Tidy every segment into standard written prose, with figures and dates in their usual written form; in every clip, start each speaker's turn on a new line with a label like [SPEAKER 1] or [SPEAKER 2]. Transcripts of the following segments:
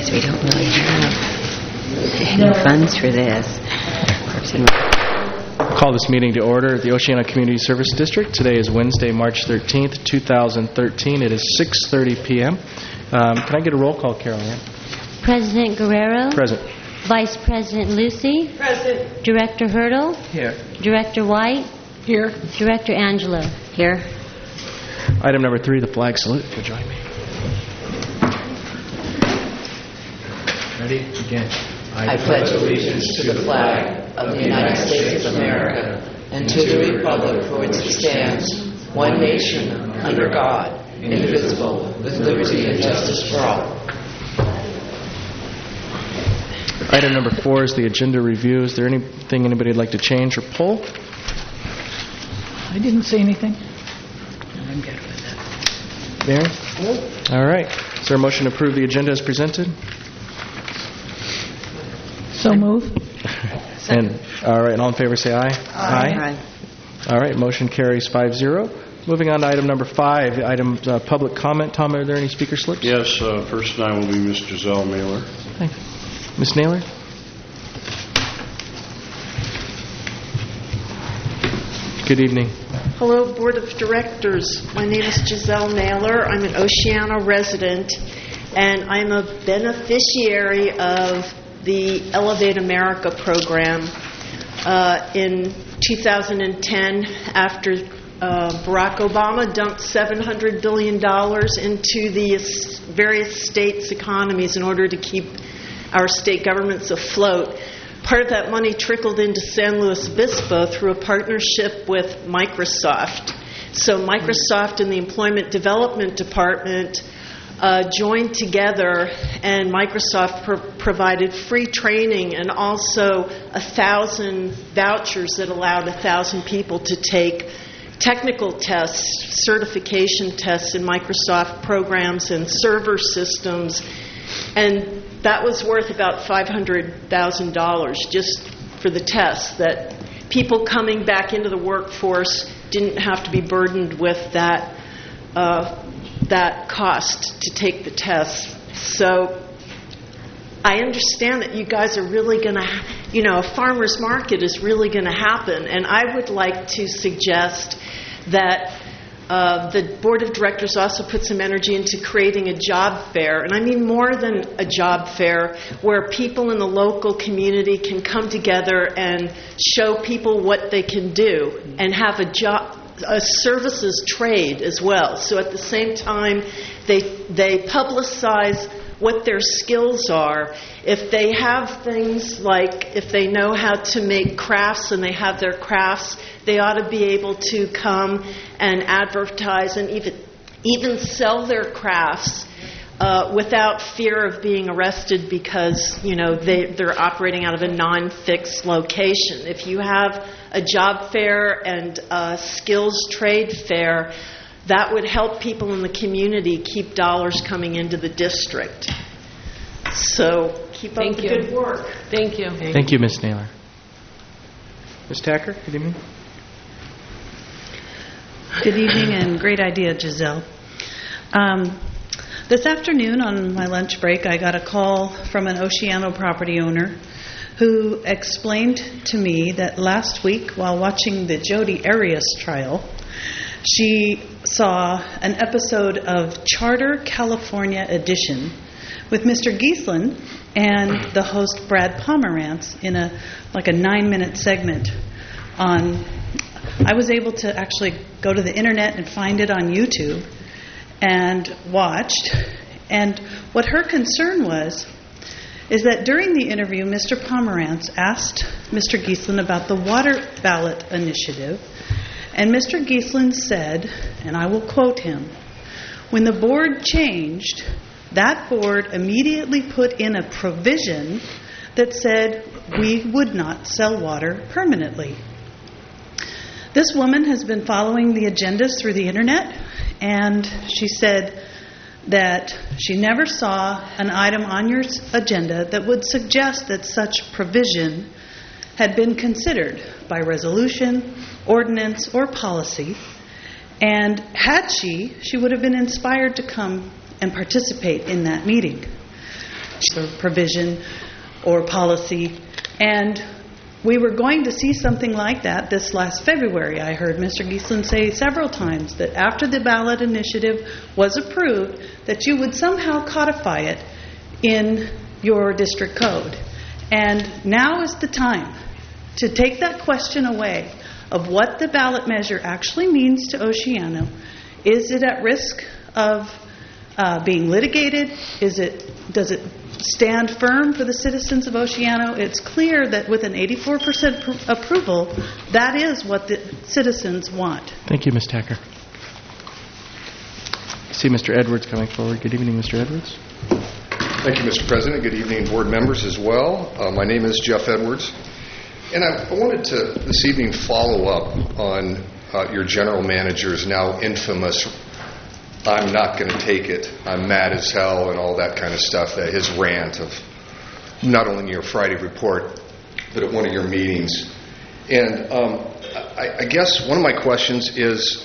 [SPEAKER 1] So we don't really have any funds for this.
[SPEAKER 2] Call this meeting to order at the Oceana Community Service District. Today is Wednesday, March 13th, 2013. It is 6:30 p.m. Can I get a roll call, Carol Ann?
[SPEAKER 3] President Guerrero.
[SPEAKER 2] Present.
[SPEAKER 3] Vice President Lucy.
[SPEAKER 4] Present.
[SPEAKER 3] Director Hurdle.
[SPEAKER 2] Here.
[SPEAKER 3] Director White.
[SPEAKER 4] Here.
[SPEAKER 3] Director Angelo.
[SPEAKER 1] Here.
[SPEAKER 2] Item number 3, the flag salute. If you'll join me. Ready? Begin.
[SPEAKER 5] I pledge allegiance to the flag of the United States of America and to the republic for which it stands, one nation, under God, indivisible, with liberty and justice for all.
[SPEAKER 2] Item number 4 is the agenda review. Is there anything anybody would like to change or pull?
[SPEAKER 4] I didn't say anything.
[SPEAKER 1] I'm good with that.
[SPEAKER 2] Mary? All right. Is there a motion to approve the agenda as presented?
[SPEAKER 4] So move.
[SPEAKER 2] And all right, and all in favor say aye.
[SPEAKER 1] Aye.
[SPEAKER 2] All right, motion carries 5-0. Moving on to item number 5, item public comment. Tom, are there any speaker slips?
[SPEAKER 6] Yes, first tonight will be Ms. Giselle Mailer.
[SPEAKER 2] Thank you. Ms. Naylor? Good evening.
[SPEAKER 7] Hello, Board of Directors. My name is Giselle Naylor. I'm an Oceana resident, and I'm a beneficiary of the Elevate America program. In 2010, after Barack Obama dumped $700 billion into the various states' economies in order to keep our state governments afloat, part of that money trickled into San Luis Obispo through a partnership with Microsoft. So Microsoft and the Employment Development Department joined together, and Microsoft provided free training and also 1,000 vouchers that allowed 1,000 people to take technical tests, certification tests in Microsoft programs and server systems. And that was worth about $500,000 just for the tests, that people coming back into the workforce didn't have to be burdened with that cost to take the tests. So I understand that you guys are really going to, a farmer's market is really going to happen. And I would like to suggest that the Board of Directors also put some energy into creating a job fair. And I mean more than a job fair, where people in the local community can come together and show people what they can do and have a services trade as well. So at the same time, they publicize what their skills are. If they have things like, if they know how to make crafts and they have their crafts, they ought to be able to come and advertise and even sell their crafts without fear of being arrested because, they're operating out of a non-fixed location. If you have a job fair and a skills trade fair, that would help people in the community keep dollars coming into the district. So keep up the good work.
[SPEAKER 4] Thank you.
[SPEAKER 2] Thank you, Ms. Naylor. Ms. Tacker, good evening.
[SPEAKER 8] Good evening and great idea, Giselle. This afternoon on my lunch break, I got a call from an Oceano property owner who explained to me that last week while watching the Jodi Arias trial, she saw an episode of Charter California Edition with Mr. Giesland and the host Brad Pomerantz in a 9-minute segment on. I was able to actually go to the internet and find it on YouTube and watched. And what her concern was is that during the interview, Mr. Pomerantz asked Mr. Giesland about the water ballot initiative. And Mr. Giesland said, and I will quote him, "When the board changed, that board immediately put in a provision that said we would not sell water permanently." This woman has been following the agendas through the internet, and she said that she never saw an item on your agenda that would suggest that such provision had been considered by resolution, ordinance, or policy. And had she would have been inspired to come and participate in that meeting. provision or policy. And we were going to see something like that this last February. I heard Mr. Giesland say several times that after the ballot initiative was approved, that you would somehow codify it in your district code. And now is the time to take that question away of what the ballot measure actually means to Oceano. Is it at risk of being litigated? Does it stand firm for the citizens of Oceano? It's clear that with an 84% approval, that is what the citizens want.
[SPEAKER 2] Thank you, Ms. Tacker. I see Mr. Edwards coming forward. Good evening, Mr. Edwards.
[SPEAKER 9] Thank you, Mr. President. Good evening, board members as well. My name is Jeff Edwards. And I wanted to this evening follow up on your general manager's now infamous "I'm not going to take it, I'm mad as hell," and all that kind of stuff, that his rant of not only in your Friday report, but at one of your meetings. And I guess one of my questions is,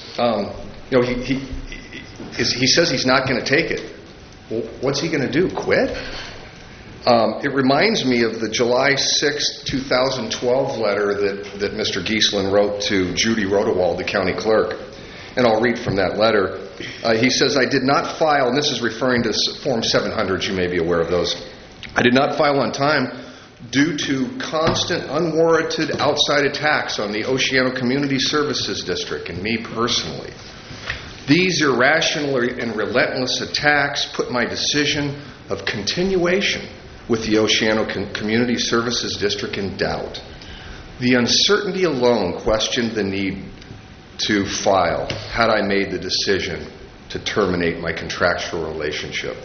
[SPEAKER 9] he says he's not going to take it. Well, what's he going to do, quit? It reminds me of the July 6, 2012 letter that Mr. Giesland wrote to Judy Rodewald, the county clerk. And I'll read from that letter. He says, "I did not file," and this is referring to Form 700, you may be aware of those. "I did not file on time due to constant unwarranted outside attacks on the Oceano Community Services District and me personally. These irrational and relentless attacks put my decision of continuation with the Oceano Community Services District in doubt. The uncertainty alone questioned the need to file had I made the decision to terminate my contractual relationship."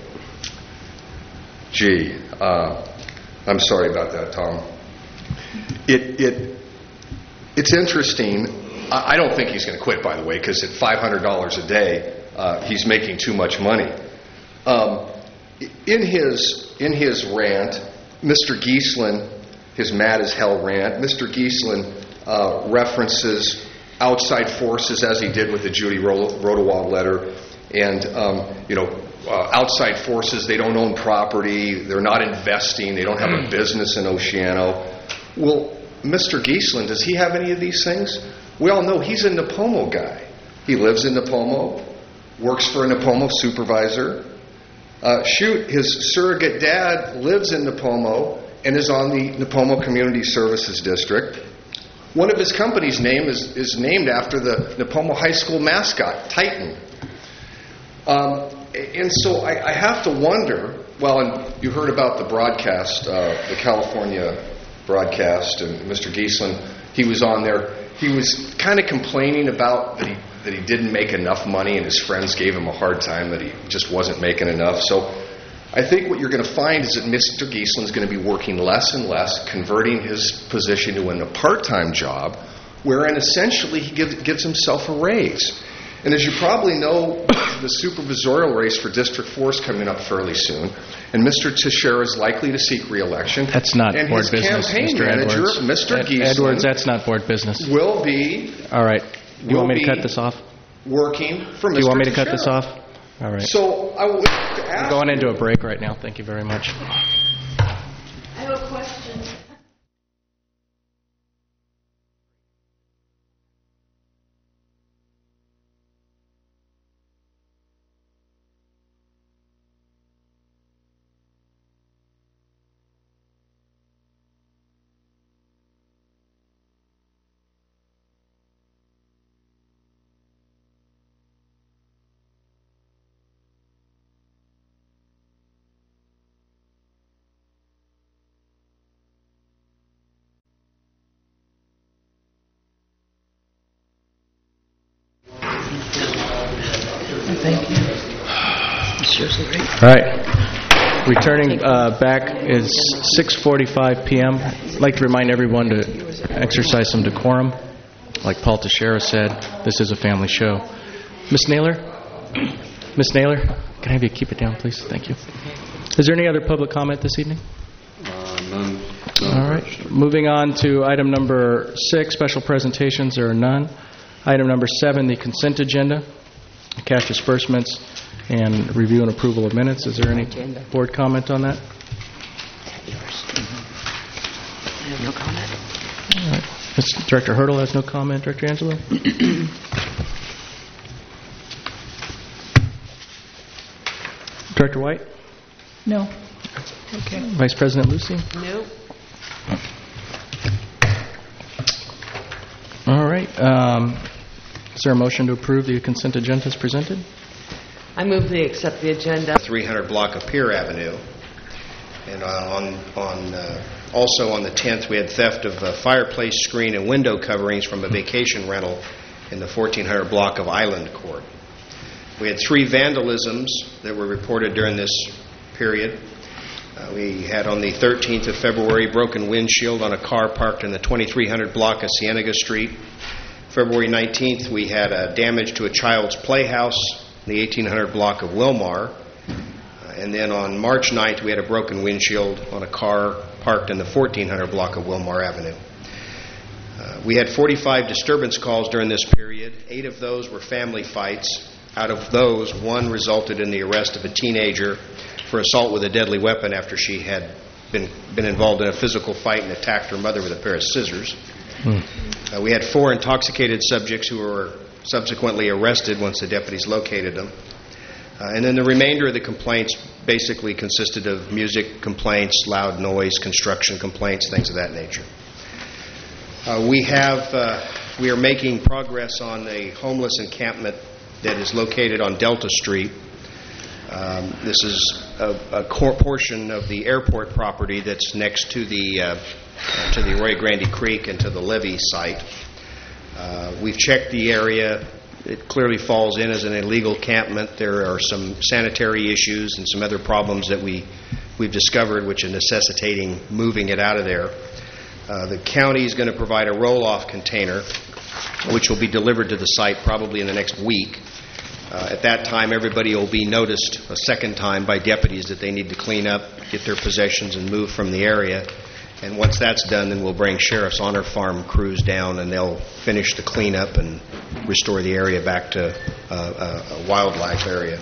[SPEAKER 9] Gee, I'm sorry about that, Tom. It's interesting. I don't think he's going to quit, by the way, because at $500 a day, he's making too much money. In his rant, Mr. Giesland, his mad as hell rant, Mr. Giesland references outside forces, as he did with the Judy Rodewald letter, and outside forces, they don't own property, they're not investing, they don't have a business in Oceano. Well, Mr. Giesland, does he have any of these things? We all know he's a Nipomo guy. He lives in Nipomo, works for a Nipomo supervisor. His surrogate dad lives in Nipomo and is on the Nipomo Community Services District. One of his company's name is named after the Nipomo High School mascot, Titan. And so I have to wonder, well, and you heard about the broadcast, the California broadcast, and Mr. Giesland, he was on there. He was kind of complaining about that he didn't make enough money, and his friends gave him a hard time that he just wasn't making enough. So I think what you're going to find is that Mr. Giesland is going to be working less and less, converting his position to a part-time job, wherein essentially he gives himself a raise. And as you probably know, the supervisorial race for District 4 is coming up fairly soon, and Mr. Teixeira is likely to seek re-election.
[SPEAKER 2] That's not
[SPEAKER 9] and
[SPEAKER 2] board
[SPEAKER 9] his
[SPEAKER 2] business,
[SPEAKER 9] campaign
[SPEAKER 2] Mr.
[SPEAKER 9] manager,
[SPEAKER 2] Edwards.
[SPEAKER 9] Mr. Giesland,
[SPEAKER 2] Edwards, that's not board business.
[SPEAKER 9] Will be.
[SPEAKER 2] All right. You want me to cut this off?
[SPEAKER 9] Working for Mr.
[SPEAKER 2] Do you want me to cut
[SPEAKER 9] Teixeira.
[SPEAKER 2] this off? All right.
[SPEAKER 9] So I will ask.
[SPEAKER 2] We're going into a break right now. Thank you very much.
[SPEAKER 7] I have a question.
[SPEAKER 4] Thank you.
[SPEAKER 2] All right. Returning back is 6:45 p.m. I'd like to remind everyone to exercise some decorum. Like Paul Teixeira said, this is a family show. Ms. Naylor? Ms. Naylor, can I have you keep it down, please? Thank you. Is there any other public comment this evening?
[SPEAKER 6] None.
[SPEAKER 2] All right. Moving on to item number 6, special presentations. There are none. Item number 7, the consent agenda, cash disbursements, and review and approval of minutes. Is there any board comment on that?
[SPEAKER 1] No comment.
[SPEAKER 2] All right. Director Hurdle has no comment. Director Angelo? Director White?
[SPEAKER 4] No. Okay.
[SPEAKER 2] Vice President Lucy?
[SPEAKER 5] No.
[SPEAKER 2] All right. Is there a motion to approve the consent agenda as presented?
[SPEAKER 5] I move we accept the agenda.
[SPEAKER 10] 300 block of Pier Avenue. And also on the 10th, we had theft of fireplace screen and window coverings from a vacation rental in the 1400 block of Island Court. We had 3 vandalisms that were reported during this period. We had on the 13th of February broken windshield on a car parked in the 2300 block of Cienega Street. February 19th, we had damage to a child's playhouse in the 1800 block of Wilmar. And then on March 9th, we had a broken windshield on a car parked in the 1400 block of Wilmar Avenue. We had 45 disturbance calls during this period. 8 of those were family fights. Out of those, 1 resulted in the arrest of a teenager for assault with a deadly weapon after she had been involved in a physical fight and attacked her mother with a pair of scissors. We had 4 intoxicated subjects who were subsequently arrested once the deputies located them. And then the remainder of the complaints basically consisted of music complaints, loud noise, construction complaints, things of that nature. We are making progress on a homeless encampment that is located on Delta Street. This is a portion of the airport property that's next to the Arroyo Grande Creek and to the levee site. We've checked the area. It clearly falls in as an illegal encampment. There are some sanitary issues and some other problems that we've discovered which are necessitating moving it out of there. The county is going to provide a roll-off container which will be delivered to the site probably in the next week. At that time, everybody will be noticed a second time by deputies that they need to clean up, get their possessions, and move from the area. And once that's done, then we'll bring Sheriff's Honor Farm crews down, and they'll finish the cleanup and restore the area back to a wildlife area.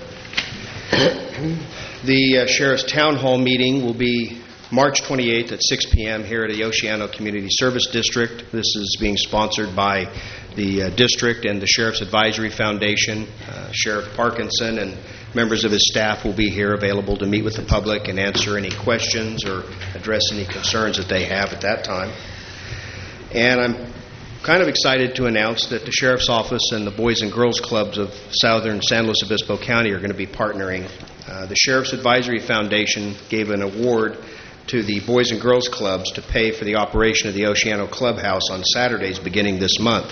[SPEAKER 10] The Sheriff's Town Hall meeting will be March 28th at 6 p.m. here at the Oceano Community Service District. This is being sponsored by the district and the Sheriff's Advisory Foundation. Sheriff Parkinson and members of his staff will be here available to meet with the public and answer any questions or address any concerns that they have at that time. And I'm kind of excited to announce that the Sheriff's Office and the Boys and Girls Clubs of southern San Luis Obispo County are going to be partnering. The Sheriff's Advisory Foundation gave an award to the Boys and Girls Clubs to pay for the operation of the Oceano Clubhouse on Saturdays beginning this month.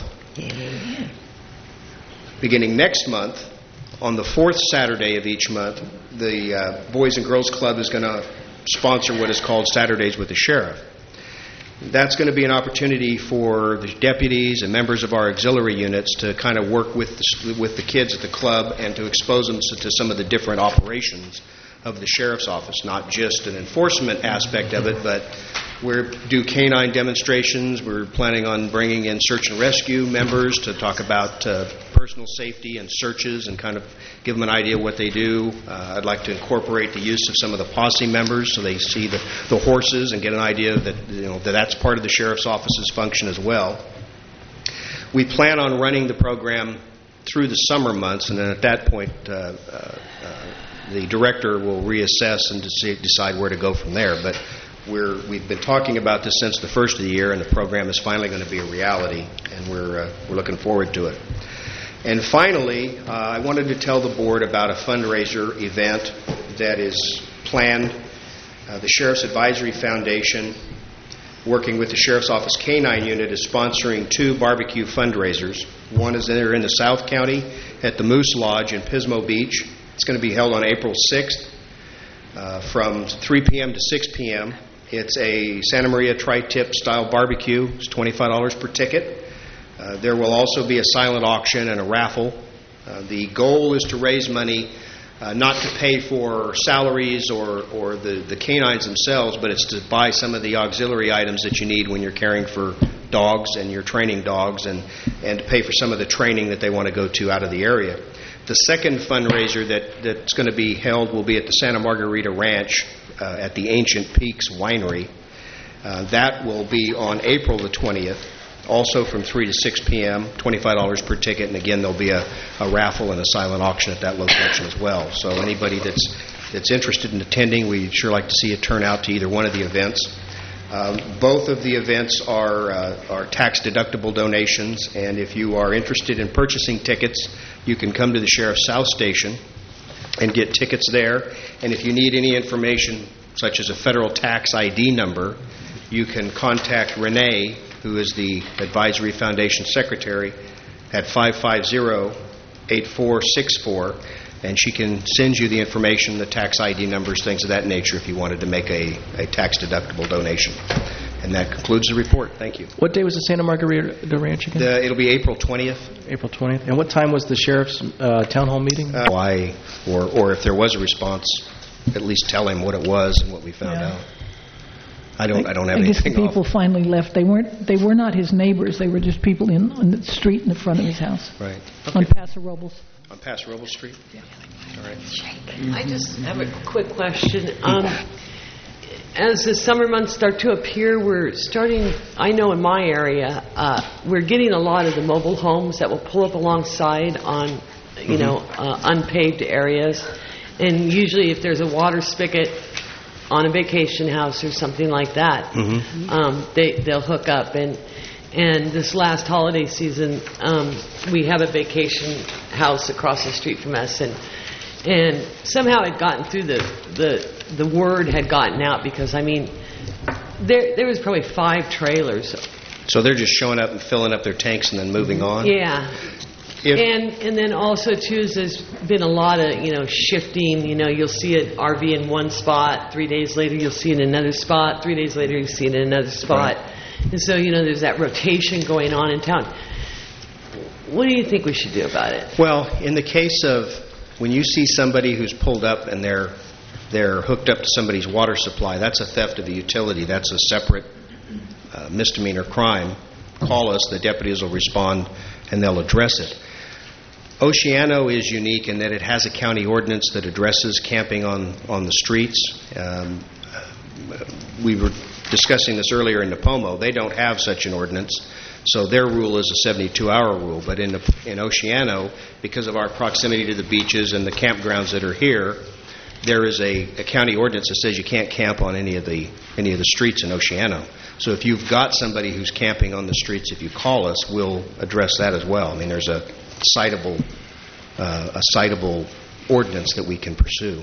[SPEAKER 10] Beginning next month, on the 4th Saturday of each month, the Boys and Girls Club is going to sponsor what is called Saturdays with the Sheriff. That's going to be an opportunity for the deputies and members of our auxiliary units to kind of work with the kids at the club and to expose them to some of the different operations of the Sheriff's Office, not just an enforcement aspect of it, but we do canine demonstrations. We're planning on bringing in search and rescue members to talk about personal safety and searches and kind of give them an idea of what they do. I'd like to incorporate the use of some of the posse members so they see the horses and get an idea that that's part of the Sheriff's Office's function as well. We plan on running the program through the summer months, and then at that point the director will reassess and decide where to go from there. But we've been talking about this since the first of the year, and the program is finally going to be a reality, and we're looking forward to it. And finally, I wanted to tell the board about a fundraiser event that is planned. The Sheriff's Advisory Foundation, working with the Sheriff's Office K-9 Unit, is sponsoring 2 barbecue fundraisers. One is there in the South County at the Moose Lodge in Pismo Beach. It's going to be held on April 6th from 3 p.m. to 6 p.m. It's a Santa Maria tri-tip style barbecue. It's $25 per ticket. There will also be a silent auction and a raffle. The goal is to raise money not to pay for salaries or the canines themselves, but it's to buy some of the auxiliary items that you need when you're caring for dogs and you're training dogs, and to pay for some of the training that they want to go to out of the area. The second fundraiser that's going to be held will be at the Santa Margarita Ranch at the Ancient Peaks Winery. That will be on April the 20th, also from 3 to 6 p.m., $25 per ticket, and again, there'll be a raffle and a silent auction at that location as well. So anybody that's interested in attending, we'd sure like to see you turn out to either one of the events. Both of the events are tax-deductible donations, and if you are interested in purchasing tickets, you can come to the Sheriff's South Station and get tickets there. And if you need any information, such as a federal tax ID number, you can contact Renee, who is the Advisory Foundation Secretary, at 550-8464, and she can send you the information, the tax ID numbers, things of that nature, if you wanted to make a tax-deductible donation. And that concludes the report. Thank you.
[SPEAKER 2] What day was the Santa Margarita Ranch again?
[SPEAKER 10] It'll be April 20th.
[SPEAKER 2] April 20th. And what time was the Sheriff's Town Hall meeting?
[SPEAKER 10] Why, or if there was a response, at least tell him what it was and what we found out. I don't have anything.
[SPEAKER 4] I guess the people finally left. They were not his neighbors. They were just people on the street in the front of his house.
[SPEAKER 10] Right.
[SPEAKER 4] Okay. On Paso Robles.
[SPEAKER 10] On Paso Robles Street? Yeah. All right.
[SPEAKER 5] I just have a quick question. As the summer months start to appear, we're starting, I know in my area, we're getting a lot of the mobile homes that will pull up alongside on, unpaved areas. And usually if there's a water spigot on a vacation house or something like that, they'll hook up. And this last holiday season, we have a vacation house across the street from us, and somehow it gotten through the word had gotten out, because there was probably 5 trailers.
[SPEAKER 10] So they're just showing up and filling up their tanks and then moving on?
[SPEAKER 5] Yeah. And then also too, there's been a lot of shifting. You'll see an RV in one spot, 3 days later you'll see it in another spot, 3 days later you'll see it in another spot. Right. And so there's that rotation going on in town. What do you think we should do about it?
[SPEAKER 10] Well, in the case of when you see somebody who's pulled up and they're hooked up to somebody's water supply, that's a theft of a utility. That's a separate misdemeanor crime. Call us, the deputies will respond, and they'll address it. Oceano is unique in that it has a county ordinance that addresses camping on the streets. We were discussing this earlier in Napomo. They don't have such an ordinance, so their rule is a 72-hour rule. But in Oceano, because of our proximity to the beaches and the campgrounds that are here, there is a county ordinance that says you can't camp on any of the streets in Oceano. So if you've got somebody who's camping on the streets, if you call us, we'll address that as well. There's a citable ordinance that we can pursue.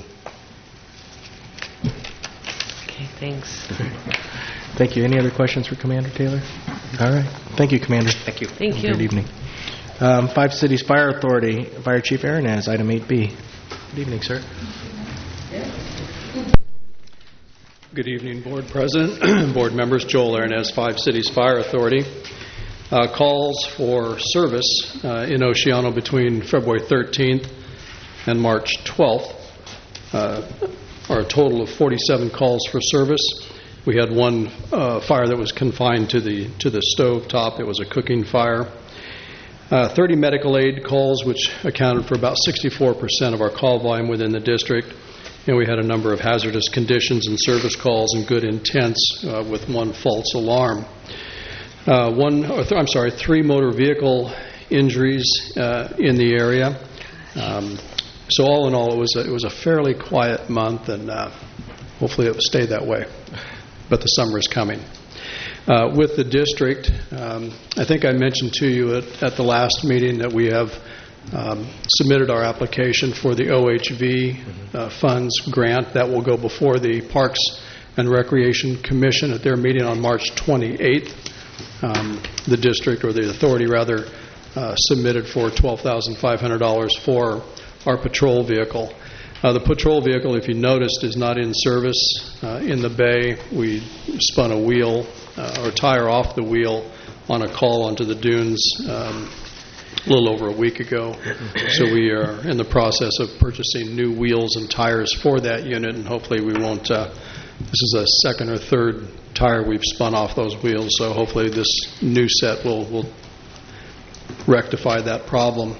[SPEAKER 5] Okay, thanks.
[SPEAKER 2] Thank you. Any other questions for Commander Taylor? All right. Thank you, Commander.
[SPEAKER 10] Thank you.
[SPEAKER 5] Thank you.
[SPEAKER 2] Good evening. 5 Cities Fire Authority, Fire Chief Aronaz, item 8B. Good evening, sir.
[SPEAKER 11] Good evening, Board President, Board members. Joel Aronaz, 5 Cities Fire Authority. Calls for service in Oceano between February 13th and March 12th are a total of 47 calls for service. We had one fire that was confined to the stove top. It was a cooking fire. 30 medical aid calls, which accounted for about 64% of our call volume within the district. And we had a number of hazardous conditions and service calls and good intents with one false alarm. 3 motor vehicle injuries in the area. So all in all, it was a fairly quiet month, and hopefully it will stay that way. But the summer is coming. With the district, I think I mentioned to you at the last meeting that we have submitted our application for the OHV funds grant that will go before the Parks and Recreation Commission at their meeting on March 28th. The district, or the authority rather, submitted for $12,500 for our patrol vehicle. The patrol vehicle, if you noticed, is not in service in the bay. We spun a wheel or tire off the wheel on a call onto the dunes a little over a week ago. So we are in the process of purchasing new wheels and tires for that unit, and hopefully we won't. This is a second or third tire we've spun off those wheels, so hopefully this new set will rectify that problem.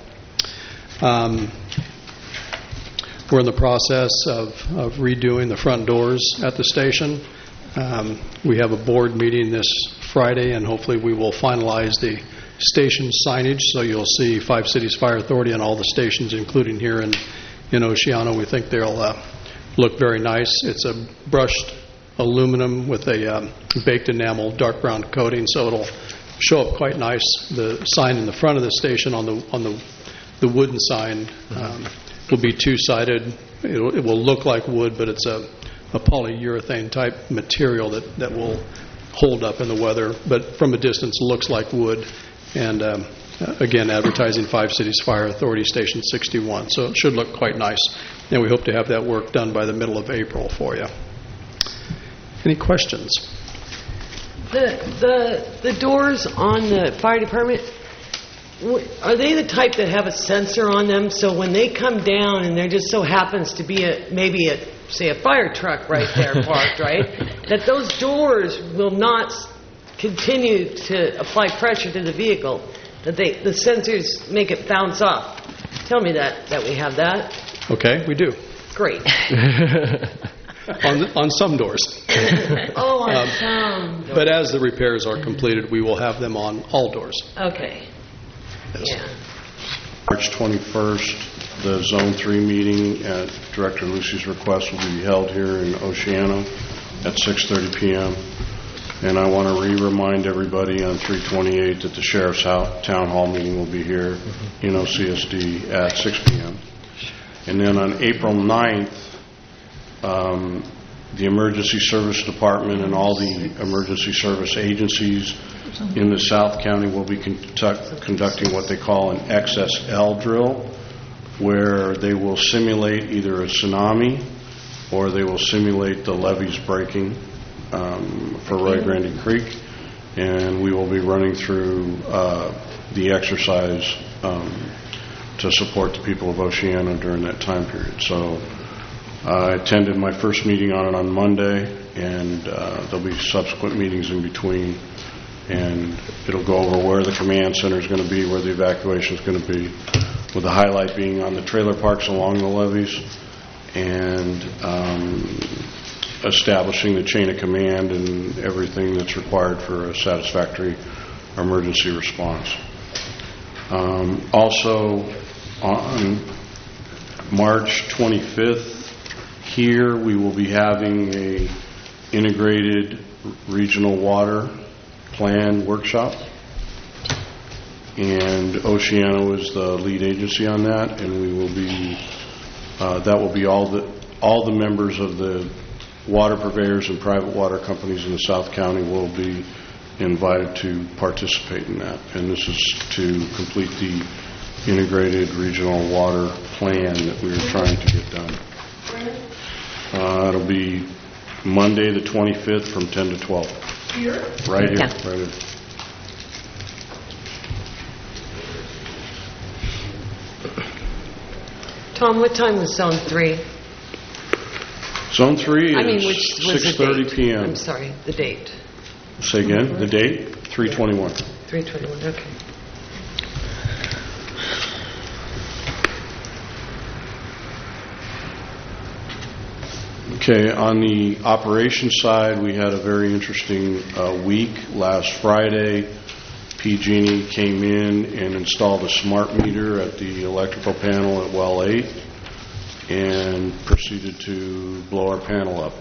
[SPEAKER 11] We're in the process of redoing the front doors at the station. We have a board meeting this Friday, and hopefully we will finalize the station signage, so you'll see Five Cities Fire Authority on all the stations, including here in Oceano. We think they'll look very nice. It's a brushed aluminum with a baked enamel dark brown coating, so it'll show up quite nice. The sign in the front of the station on the wooden sign will be two-sided. It will look like wood, but it's a polyurethane type material that will hold up in the weather, but from a distance looks like wood. And again, advertising Five Cities Fire Authority Station 61, so it should look quite nice. And we hope to have that work done by the middle of April for you. Any questions?
[SPEAKER 12] The doors on the fire department, are they the type that have a sensor on them, so when they come down and there just so happens to be say a fire truck right there parked, right, that those doors will not continue to apply pressure to the vehicle, that the sensors make it bounce off? Tell me that we have that.
[SPEAKER 11] Okay, we do.
[SPEAKER 12] Great.
[SPEAKER 11] on some doors.
[SPEAKER 12] Oh, on some doors.
[SPEAKER 11] But as the repairs are completed, we will have them on all doors.
[SPEAKER 12] Okay.
[SPEAKER 11] Yes.
[SPEAKER 12] Yeah.
[SPEAKER 6] March 21st, the Zone 3 meeting at Director Lucy's request will be held here in Oceano at 6:30 p.m. And I want to remind everybody on 3/28 that the Sheriff's Town Hall meeting will be here in OCSD at 6 p.m. And then on April 9th, the Emergency Service Department and all the emergency service agencies in the South County will be conducting what they call an XSL drill, where they will simulate either a tsunami or they will simulate the levees breaking for Rio Grande Creek, and we will be running through the exercise to support the people of Oceano during that time period. So I attended my first meeting on it on Monday, and there'll be subsequent meetings in between, and it'll go over where the command center is going to be, where the evacuation is going to be, with the highlight being on the trailer parks along the levees, and establishing the chain of command and everything that's required for a satisfactory emergency response. Also, on March 25th, here we will be having a integrated regional water plan workshop, and Oceano is the lead agency on that, and we will be that will be all the members of the water purveyors and private water companies in the South County will be invited to participate in that, and this is to complete the integrated regional water plan that we are trying to get done. It'll be Monday the 25th from 10 to 12.
[SPEAKER 12] Here?
[SPEAKER 6] Right here.
[SPEAKER 1] Yeah.
[SPEAKER 6] Right here.
[SPEAKER 12] Tom, what time was Zone 3?
[SPEAKER 6] Zone 3 is
[SPEAKER 12] which was the
[SPEAKER 6] 6:30
[SPEAKER 12] date?
[SPEAKER 6] p.m.
[SPEAKER 12] I'm sorry, the date.
[SPEAKER 6] Say again, the date? 3/21.
[SPEAKER 12] 3/21, okay.
[SPEAKER 6] Okay, on the operations side, we had a very interesting week. Last Friday, PG&E came in and installed a smart meter at the electrical panel at well 8 and proceeded to blow our panel up.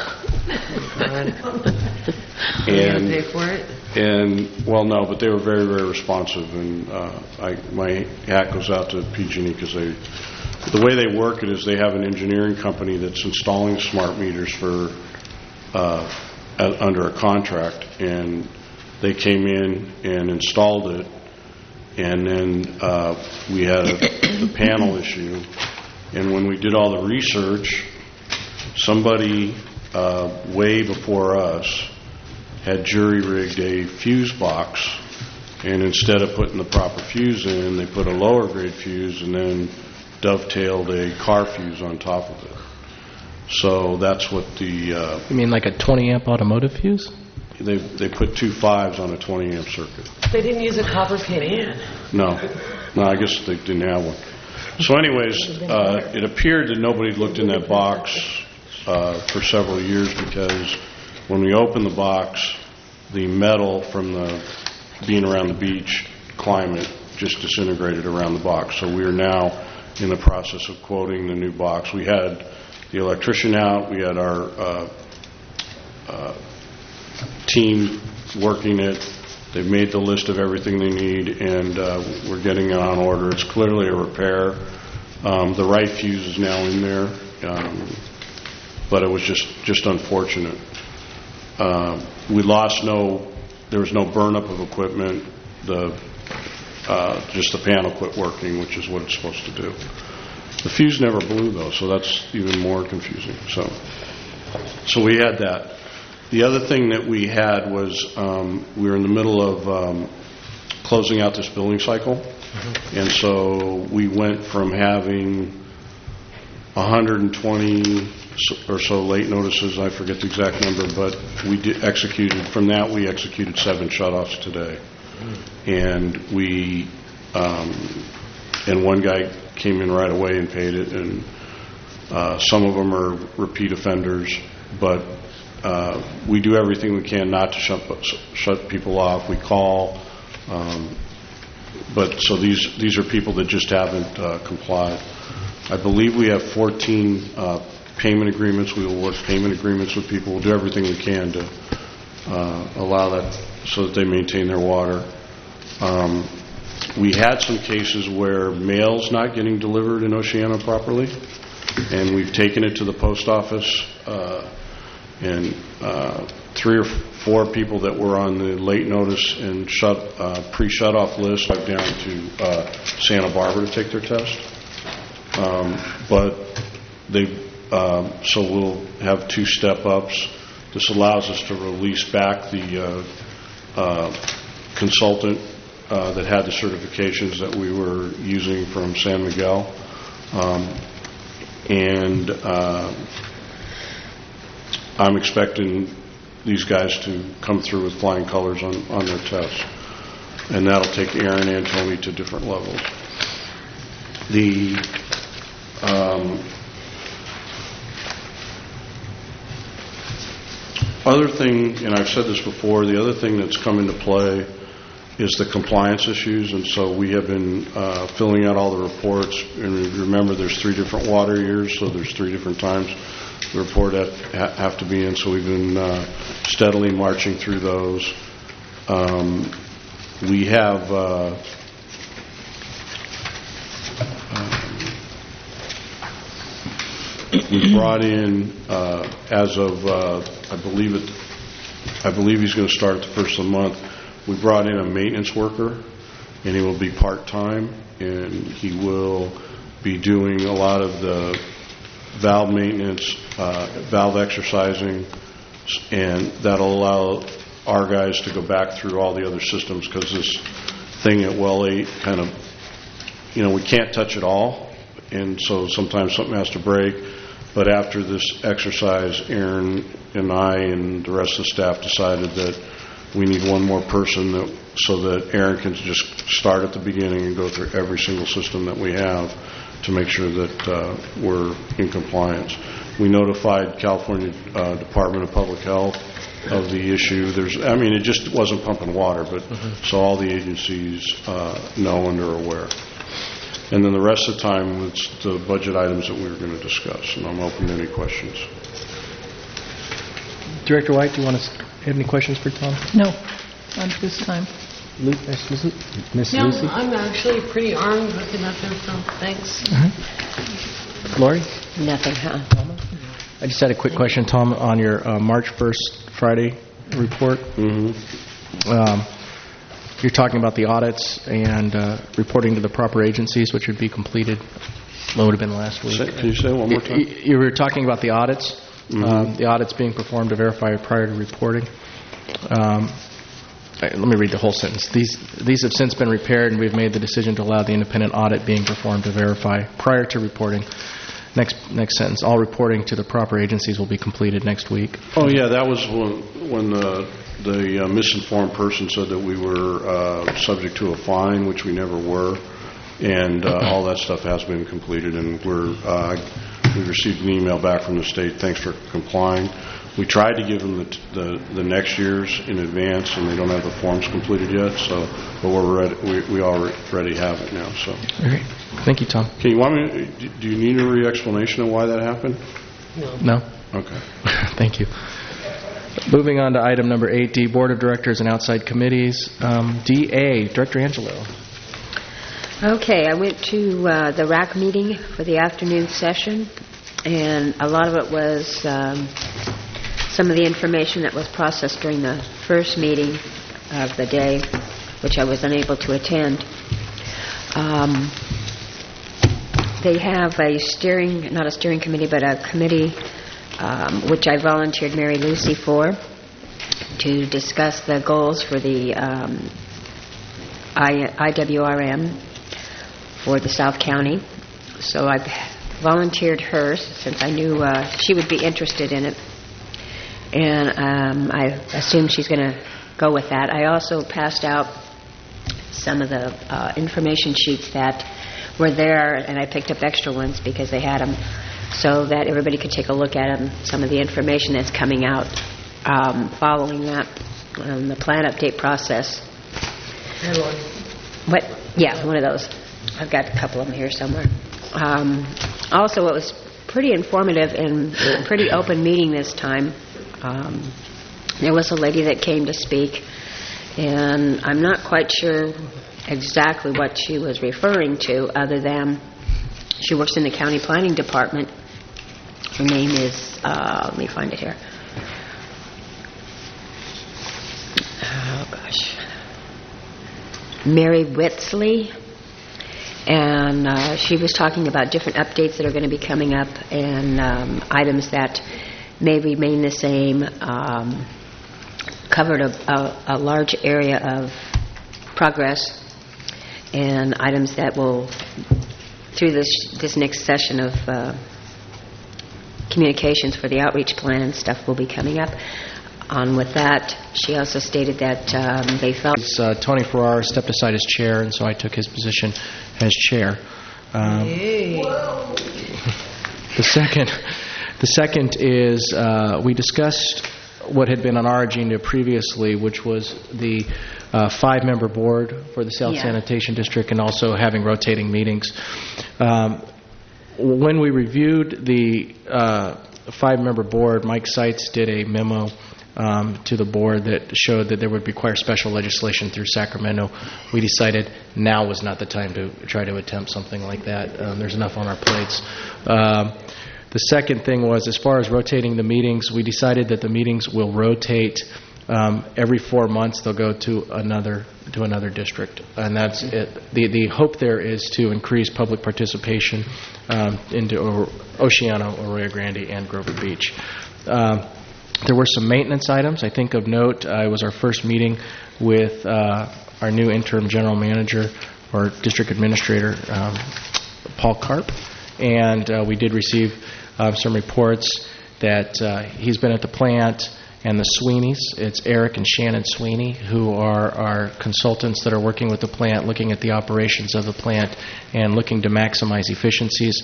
[SPEAKER 12] And pay for it?
[SPEAKER 6] And well, no, but they were very, very responsive, and my hat goes out to PG&E because the way they work it is they have an engineering company that's installing smart meters for under a contract, and they came in and installed it, and then we had the panel issue, and when we did all the research, somebody way before us had jury-rigged a fuse box, and instead of putting the proper fuse in, they put a lower grade fuse and then dovetailed a car fuse on top of it. So that's what the...
[SPEAKER 2] You mean like a 20-amp automotive fuse?
[SPEAKER 6] They put 2 5s on a 20-amp circuit.
[SPEAKER 12] They didn't use a copper pin?
[SPEAKER 6] No, I guess they didn't have one. So anyways, it appeared that nobody looked in that box for several years because When we opened the box, the metal from being around the beach climate just disintegrated around the box. So we are now in the process of quoting the new box. We had the electrician out. We had our team working it. They've made the list of everything they need, and we're getting it on order. It's clearly a repair. The right fuse is now in there, but it was just unfortunate. There was no burn-up of equipment. Just the panel quit working, which is what it's supposed to do. The fuse never blew, though, so that's even more confusing. So we had that. The other thing that we had was we were in the middle of closing out this billing cycle, and so we went from having 120 or so late notices. I forget the exact number, but we executed 7 shutoffs today. And and one guy came in right away and paid it, and some of them are repeat offenders, but we do everything we can not to shut people off. We call, but so these are people that just haven't complied. I believe we have 14 payment agreements. We will work payment agreements with people. We'll do everything we can to allow that so that they maintain their water. We had some cases where mail's not getting delivered in Oceano properly, and we've taken it to the post office, and 3 or 4 people that were on the late notice and pre-shut-off list went down to Santa Barbara to take their test. But so we'll have 2 step-ups. This allows us to release back the consultant that had the certifications that we were using from San Miguel. And I'm expecting these guys to come through with flying colors on their tests. And that'll take Aaron and Tony to different levels. The other thing, and I've said this before, the other thing that's come into play is the compliance issues, and so we have been filling out all the reports. And remember, there's 3 different water years, so there's 3 different times the report have to be in. So we've been steadily marching through those. We have we brought in as of I believe he's going to start at the first of the month. We brought in a maintenance worker, and he will be part-time, and he will be doing a lot of the valve maintenance, valve exercising, and that'll allow our guys to go back through all the other systems, because this thing at Well 8 kind of, we can't touch it all, and so sometimes something has to break. But after this exercise, Aaron and I and the rest of the staff decided that we need one more person so that Aaron can just start at the beginning and go through every single system that we have to make sure that we're in compliance. We notified California Department of Public Health of the issue. It just wasn't pumping water, but so all the agencies know and are aware. And then the rest of the time, it's the budget items that we were going to discuss, and I'm open to any questions.
[SPEAKER 2] Director White, do you want to have any questions for Tom?
[SPEAKER 4] No, not this time.
[SPEAKER 2] Miss
[SPEAKER 12] No,
[SPEAKER 2] Lucy?
[SPEAKER 12] I'm actually pretty armed with enough info. Thanks.
[SPEAKER 2] Lori?
[SPEAKER 1] Nothing, huh?
[SPEAKER 2] I just had a quick question, Tom, on your March 1st Friday report. You're talking about the audits and reporting to the proper agencies, which would be completed, what would have been last week.
[SPEAKER 6] Can you say it one more time?
[SPEAKER 2] You were talking about the audits, the audits being performed to verify prior to reporting. Let me read the whole sentence. These have since been repaired, and we've made the decision to allow the independent audit being performed to verify prior to reporting. Next sentence. All reporting to the proper agencies will be completed next week.
[SPEAKER 6] Oh, yeah, that was when the misinformed person said that we were subject to a fine, which we never were, and all that stuff has been completed, and we received an email back from the state, thanks for complying. We tried to give them the next year's in advance, and they don't have the forms completed yet. So, but we're ready. We already have it now. So.
[SPEAKER 2] All right. Thank you, Tom.
[SPEAKER 6] Okay, you want me? Do you need a re-explanation of why that happened?
[SPEAKER 2] No.
[SPEAKER 6] Okay.
[SPEAKER 2] Thank you. Moving on to item number 8D, Board of Directors and Outside Committees. DA, Director Angelo.
[SPEAKER 1] Okay, I went to the RAC meeting for the afternoon session, and a lot of it was some of the information that was processed during the first meeting of the day, which I was unable to attend. They have not a steering committee, but a committee which I volunteered Mary Lucy for, to discuss the goals for the IWRM for the South County. So I volunteered her since I knew she would be interested in it, and I assume she's going to go with that. I also passed out some of the information sheets that were there, and I picked up extra ones because they had them, so that everybody could take a look at them, some of the information that's coming out following that, the plan update process. What? Yeah, one of those. I've got a couple of them here somewhere. Also, it was pretty informative and a pretty open meeting this time. There was a lady that came to speak, and I'm not quite sure exactly what she was referring to, other than she works in the county planning department. Her name is, let me find it here. Oh, gosh. Mary Whitsley. And she was talking about different updates that are going to be coming up, and items that may remain the same, covered a large area of progress, and items that will, through this next session of communications for the outreach plan and stuff, will be coming up. On with that, she also stated that they felt...
[SPEAKER 2] Tony Farrar stepped aside as chair, and so I took his position as chair. The second is we discussed what had been on our agenda previously, which was the 5-member board for the South Sanitation District, and also having rotating meetings. When we reviewed the 5-member board, Mike Seitz did a memo to the board that showed that there would require special legislation through Sacramento. We decided now was not the time to try to attempt something like that. There's enough on our plates. The second thing was, as far as rotating the meetings, we decided that the meetings will rotate every 4 months. They'll go to another district, and that's it. The hope there is to increase public participation into Oceano, Arroyo Grande, and Grover Beach. There were some maintenance items, I think, of note. It was our first meeting with our new interim general manager or district administrator, Paul Karp, and we did receive some reports that he's been at the plant, and the Sweeneys, it's Eric and Shannon Sweeney, who are our consultants that are working with the plant, looking at the operations of the plant and looking to maximize efficiencies.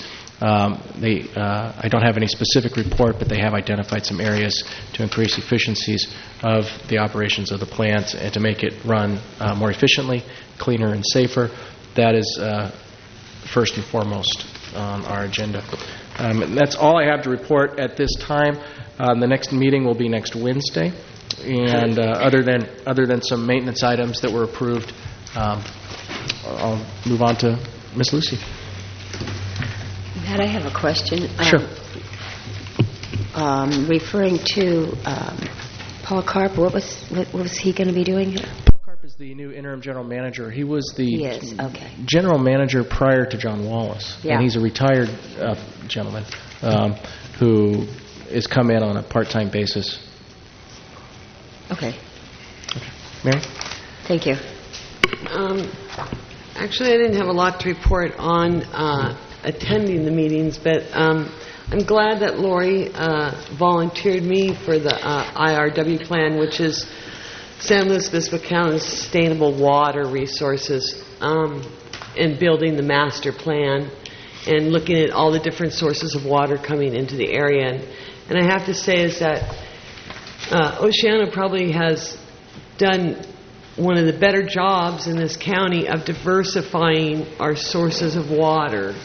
[SPEAKER 2] I don't have any specific report, but they have identified some areas to increase efficiencies of the operations of the plant and to make it run more efficiently, cleaner, and safer. That is first and foremost on our agenda. That's all I have to report at this time. The next meeting will be next Wednesday, and other than some maintenance items that were approved, I'll move on to Ms. Lucy.
[SPEAKER 1] Matt, I have a question.
[SPEAKER 2] Sure.
[SPEAKER 1] Referring to Paul Karp, what was he going to be doing here?
[SPEAKER 2] Paul Karp is the new interim general manager. He was the general manager prior to John Wallace, and he's a retired gentleman who is come in on a part-time basis.
[SPEAKER 1] Okay.
[SPEAKER 2] Mary?
[SPEAKER 1] Thank you.
[SPEAKER 12] Actually, I didn't have a lot to report on attending the meetings, but I'm glad that Lori volunteered me for the IRW plan, which is San Luis Obispo County's sustainable water resources, and building the master plan and looking at all the different sources of water coming into the area. And I have to say is that Oceano probably has done one of the better jobs in this county of diversifying our sources of water.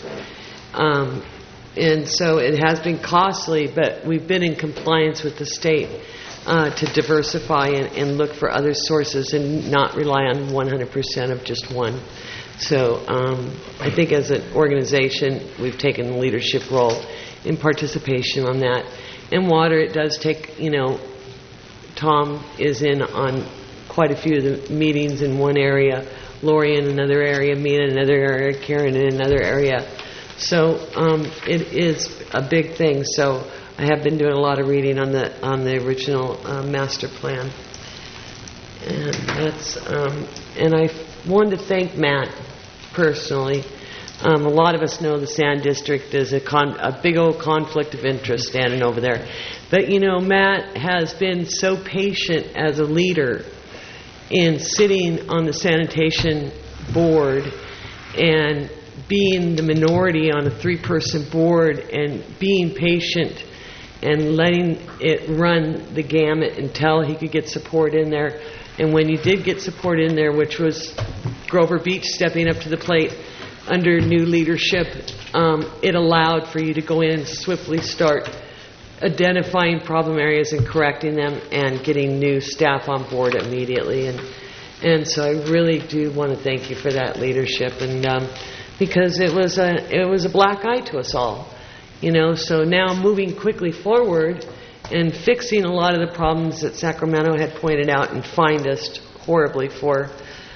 [SPEAKER 12] And so it has been costly, but we've been in compliance with the state to diversify and look for other sources and not rely on 100% of just one. So I think as an organization, we've taken the leadership role in participation on that. And water, it does take, Tom is in on quite a few of the meetings in one area, Lori in another area, me in another area, Karen in another area. So it is a big thing. So I have been doing a lot of reading on the original master plan, and that's and I wanted to thank Matt personally. A lot of us know the Sand District is a big old conflict of interest standing over there, but Matt has been so patient as a leader in sitting on the sanitation board and being the minority on a 3-person board and being patient and letting it run the gamut until he could get support in there. And when you did get support in there, which was Grover Beach stepping up to the plate under new leadership, it allowed for you to go in and swiftly start identifying problem areas and correcting them and getting new staff on board immediately. And so I really do want to thank you for that leadership, and because it was a black eye to us all, So now moving quickly forward and fixing a lot of the problems that Sacramento had pointed out and fined us horribly for,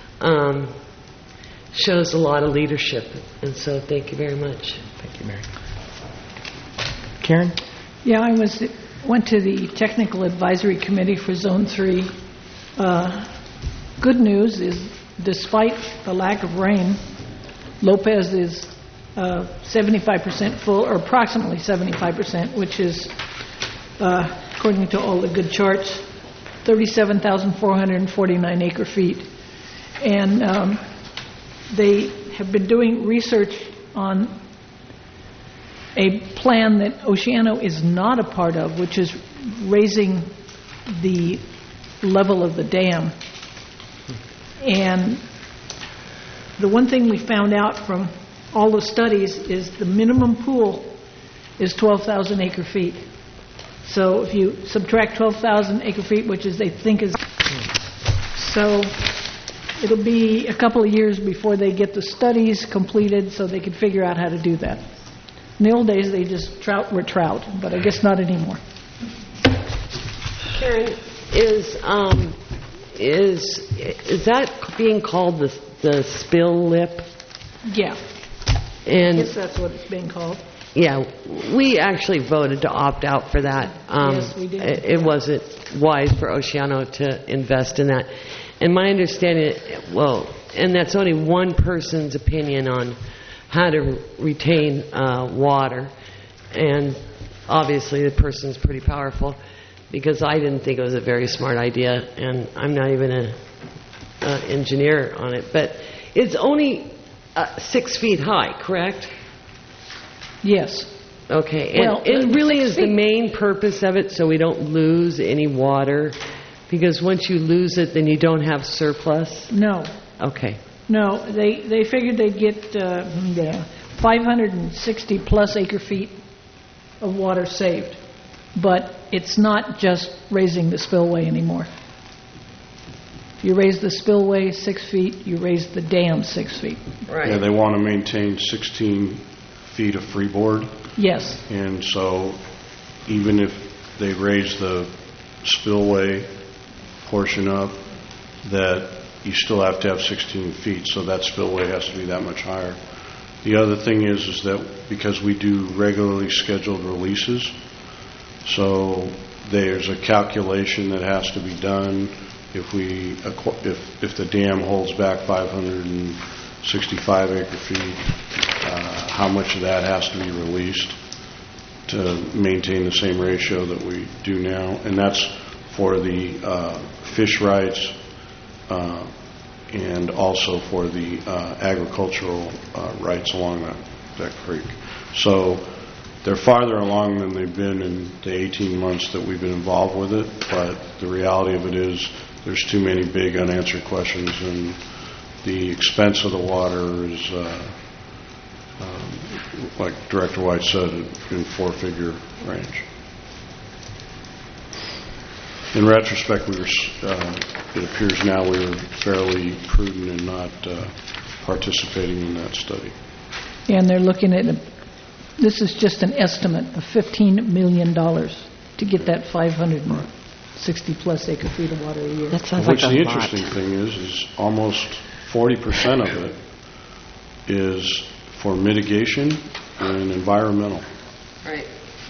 [SPEAKER 12] shows a lot of leadership. And so thank you very much.
[SPEAKER 2] Thank you, Mary. Karen?
[SPEAKER 4] Yeah, I went to the Technical Advisory Committee for Zone 3. Good news is, despite the lack of rain, Lopez is 75% full, or approximately 75%, which is, according to all the good charts, 37,449 acre feet. And they have been doing research on a plan that Oceano is not a part of, which is raising the level of the dam. And the one thing we found out from all the studies is the minimum pool is 12,000 acre feet. So if you subtract 12,000 acre feet, which is they think is... So it'll be a couple of years before they get the studies completed so they can figure out how to do that. In the old days, they just were trout, but I guess not anymore.
[SPEAKER 12] Karen, is that being called the spill lip?
[SPEAKER 4] Yeah.
[SPEAKER 12] And
[SPEAKER 4] I guess that's what it's being called.
[SPEAKER 12] Yeah, we actually voted to opt out for that.
[SPEAKER 4] Yes, we did.
[SPEAKER 12] It wasn't wise for Oceano to invest in that. And my understanding, and that's only one person's opinion on how to retain water. And obviously the person's pretty powerful, because I didn't think it was a very smart idea, and I'm not even an engineer on it. But it's only 6 feet high, correct?
[SPEAKER 4] Yes.
[SPEAKER 12] Okay. And it really is the main purpose of it, so we don't lose any water, because once you lose it, then you don't have surplus?
[SPEAKER 4] No.
[SPEAKER 12] Okay.
[SPEAKER 4] No, they figured they'd get 560 plus acre feet of water saved. But it's not just raising the spillway anymore. If you raise the spillway 6 feet, you raise the dam 6 feet.
[SPEAKER 12] Right.
[SPEAKER 6] Yeah, they want to maintain 16 feet of freeboard.
[SPEAKER 4] Yes.
[SPEAKER 6] And so even if they raise the spillway portion up, that you still have to have 16 feet, so that spillway has to be that much higher. The other thing is that because we do regularly scheduled releases, so there's a calculation that has to be done if the dam holds back 565 acre feet, how much of that has to be released to maintain the same ratio that we do now, and that's for the fish rights and also for the agricultural rights along that creek. So they're farther along than they've been in the 18 months that we've been involved with it, but the reality of it is there's too many big unanswered questions, and the expense of the water is, like Director White said, in four-figure range. In retrospect, it appears now we were fairly prudent in not participating in that study.
[SPEAKER 4] And they're looking at, this is just an estimate of $15 million to get that 560-plus acre feet of water a year.
[SPEAKER 1] That sounds like
[SPEAKER 6] Which
[SPEAKER 1] a
[SPEAKER 6] the
[SPEAKER 1] lot.
[SPEAKER 6] interesting thing is almost 40% of it is for mitigation and environmental.
[SPEAKER 12] Right.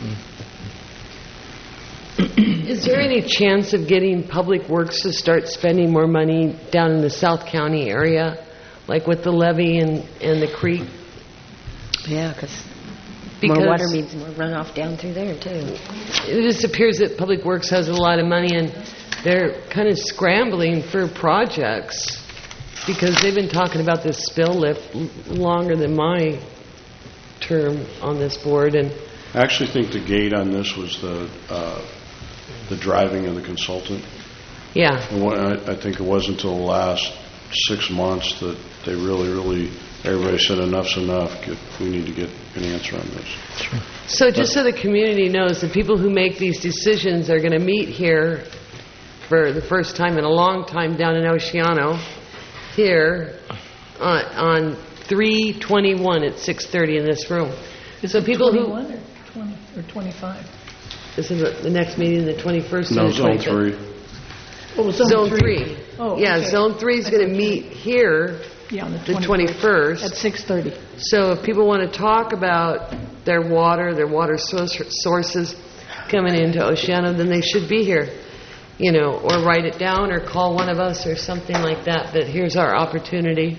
[SPEAKER 12] Is there any chance of getting Public Works to start spending more money down in the South County area, like with the levee and the creek?
[SPEAKER 1] Yeah, because more water means more runoff down through there, too.
[SPEAKER 12] It just appears that Public Works has a lot of money, and they're kind of scrambling for projects because they've been talking about this spill lift longer than my term on this board. And
[SPEAKER 6] I actually think the gate on this was the driving of the consultant.
[SPEAKER 12] yeah,
[SPEAKER 6] I think it wasn't until the last 6 months that they really, everybody said enough's enough. We need to get an answer on this.
[SPEAKER 2] Sure.
[SPEAKER 12] so just so the community knows, the people who make these decisions are going to meet here for the first time in a long time down in Oceano here on 3/21 at 6:30 in this room.
[SPEAKER 4] Is
[SPEAKER 12] So
[SPEAKER 4] it
[SPEAKER 12] people
[SPEAKER 4] 21 or 20 or 25?
[SPEAKER 12] Isn't the next meeting the 21st
[SPEAKER 6] No,
[SPEAKER 12] or the
[SPEAKER 6] Zone
[SPEAKER 12] 25th?
[SPEAKER 6] 3.
[SPEAKER 4] Oh,
[SPEAKER 12] Zone 3.
[SPEAKER 4] Oh,
[SPEAKER 12] Yeah,
[SPEAKER 4] okay.
[SPEAKER 12] Zone 3 is going to meet here
[SPEAKER 4] Yeah, on
[SPEAKER 12] the 21st.
[SPEAKER 4] At 6:30.
[SPEAKER 12] So if people want to talk about their water sources coming into Oceano, then they should be here, or write it down or call one of us or something like that, that here's our opportunity.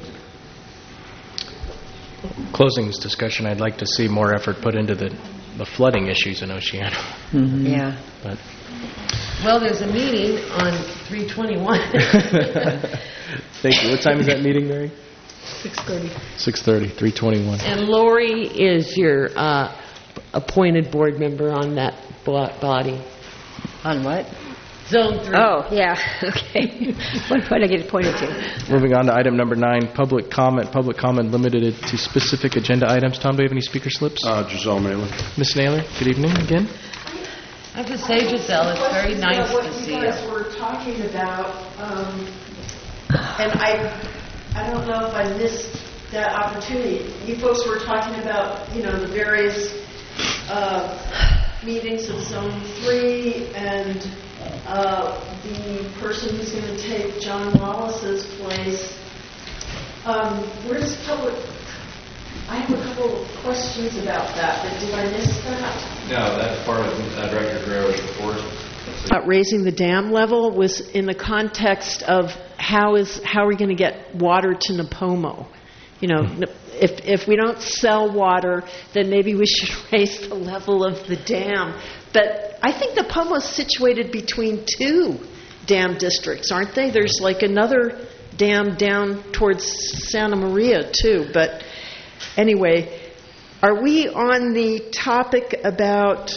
[SPEAKER 2] Closing this discussion, I'd like to see more effort put into the flooding issues in Oceano.
[SPEAKER 1] Mm-hmm. Yeah.
[SPEAKER 2] But
[SPEAKER 12] Well, there's a meeting on 3/21.
[SPEAKER 2] thank you. What time is that meeting, Mary?
[SPEAKER 4] 6:30.
[SPEAKER 2] 6:30, 3/21.
[SPEAKER 12] And Lori is your appointed board member on that body.
[SPEAKER 1] On what?
[SPEAKER 12] Zone 3.
[SPEAKER 1] Oh, yeah. Okay. What I get pointed to?
[SPEAKER 2] Moving on to item number 9, public comment. Public comment limited to specific agenda items. Tom, do you have any speaker slips?
[SPEAKER 6] Giselle Naylor.
[SPEAKER 2] Ms. Naylor, good evening again.
[SPEAKER 12] I have to say, Giselle, it's very nice to see
[SPEAKER 7] you
[SPEAKER 12] you.
[SPEAKER 7] guys were talking about, and I don't know if I missed that opportunity. You folks were talking about, the various meetings of Zone 3 and the person who's going to take John Wallace's place. Where's public? I have a couple of questions about that, but did I miss that?
[SPEAKER 13] No, that's part of Director Guerrero's report.
[SPEAKER 7] About raising the dam level was in the context of how are we going to get water to Napomo? If we don't sell water, then maybe we should raise the level of the dam. But I think Napomo is situated between two dam districts, aren't they? There's like another dam down towards Santa Maria too. But anyway, are we on the topic about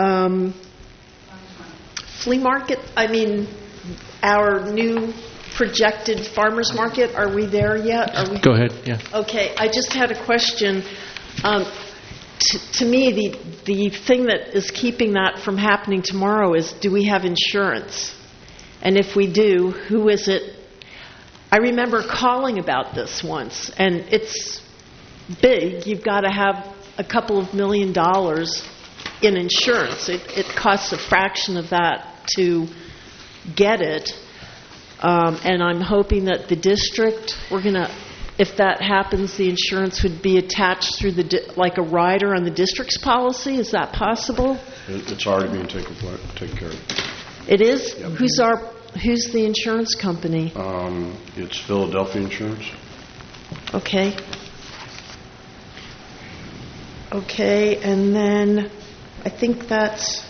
[SPEAKER 7] flea market? I mean, our new projected farmers market. Are we there yet? Are we?
[SPEAKER 2] Go ahead, yeah.
[SPEAKER 7] Okay, I just had a question. To me, the thing that is keeping that from happening tomorrow is, do we have insurance? And if we do, who is it? I remember calling about this once, and it's big. You've got to have a couple of $1 million in insurance. It costs a fraction of that to get it. And I'm hoping that the district, if that happens, the insurance would be attached through like a rider on the district's policy. Is that possible?
[SPEAKER 6] It's already being taken care of.
[SPEAKER 7] It is?
[SPEAKER 6] Yep.
[SPEAKER 7] Who's the insurance company?
[SPEAKER 6] It's Philadelphia Insurance.
[SPEAKER 7] Okay. Okay, and then I think that's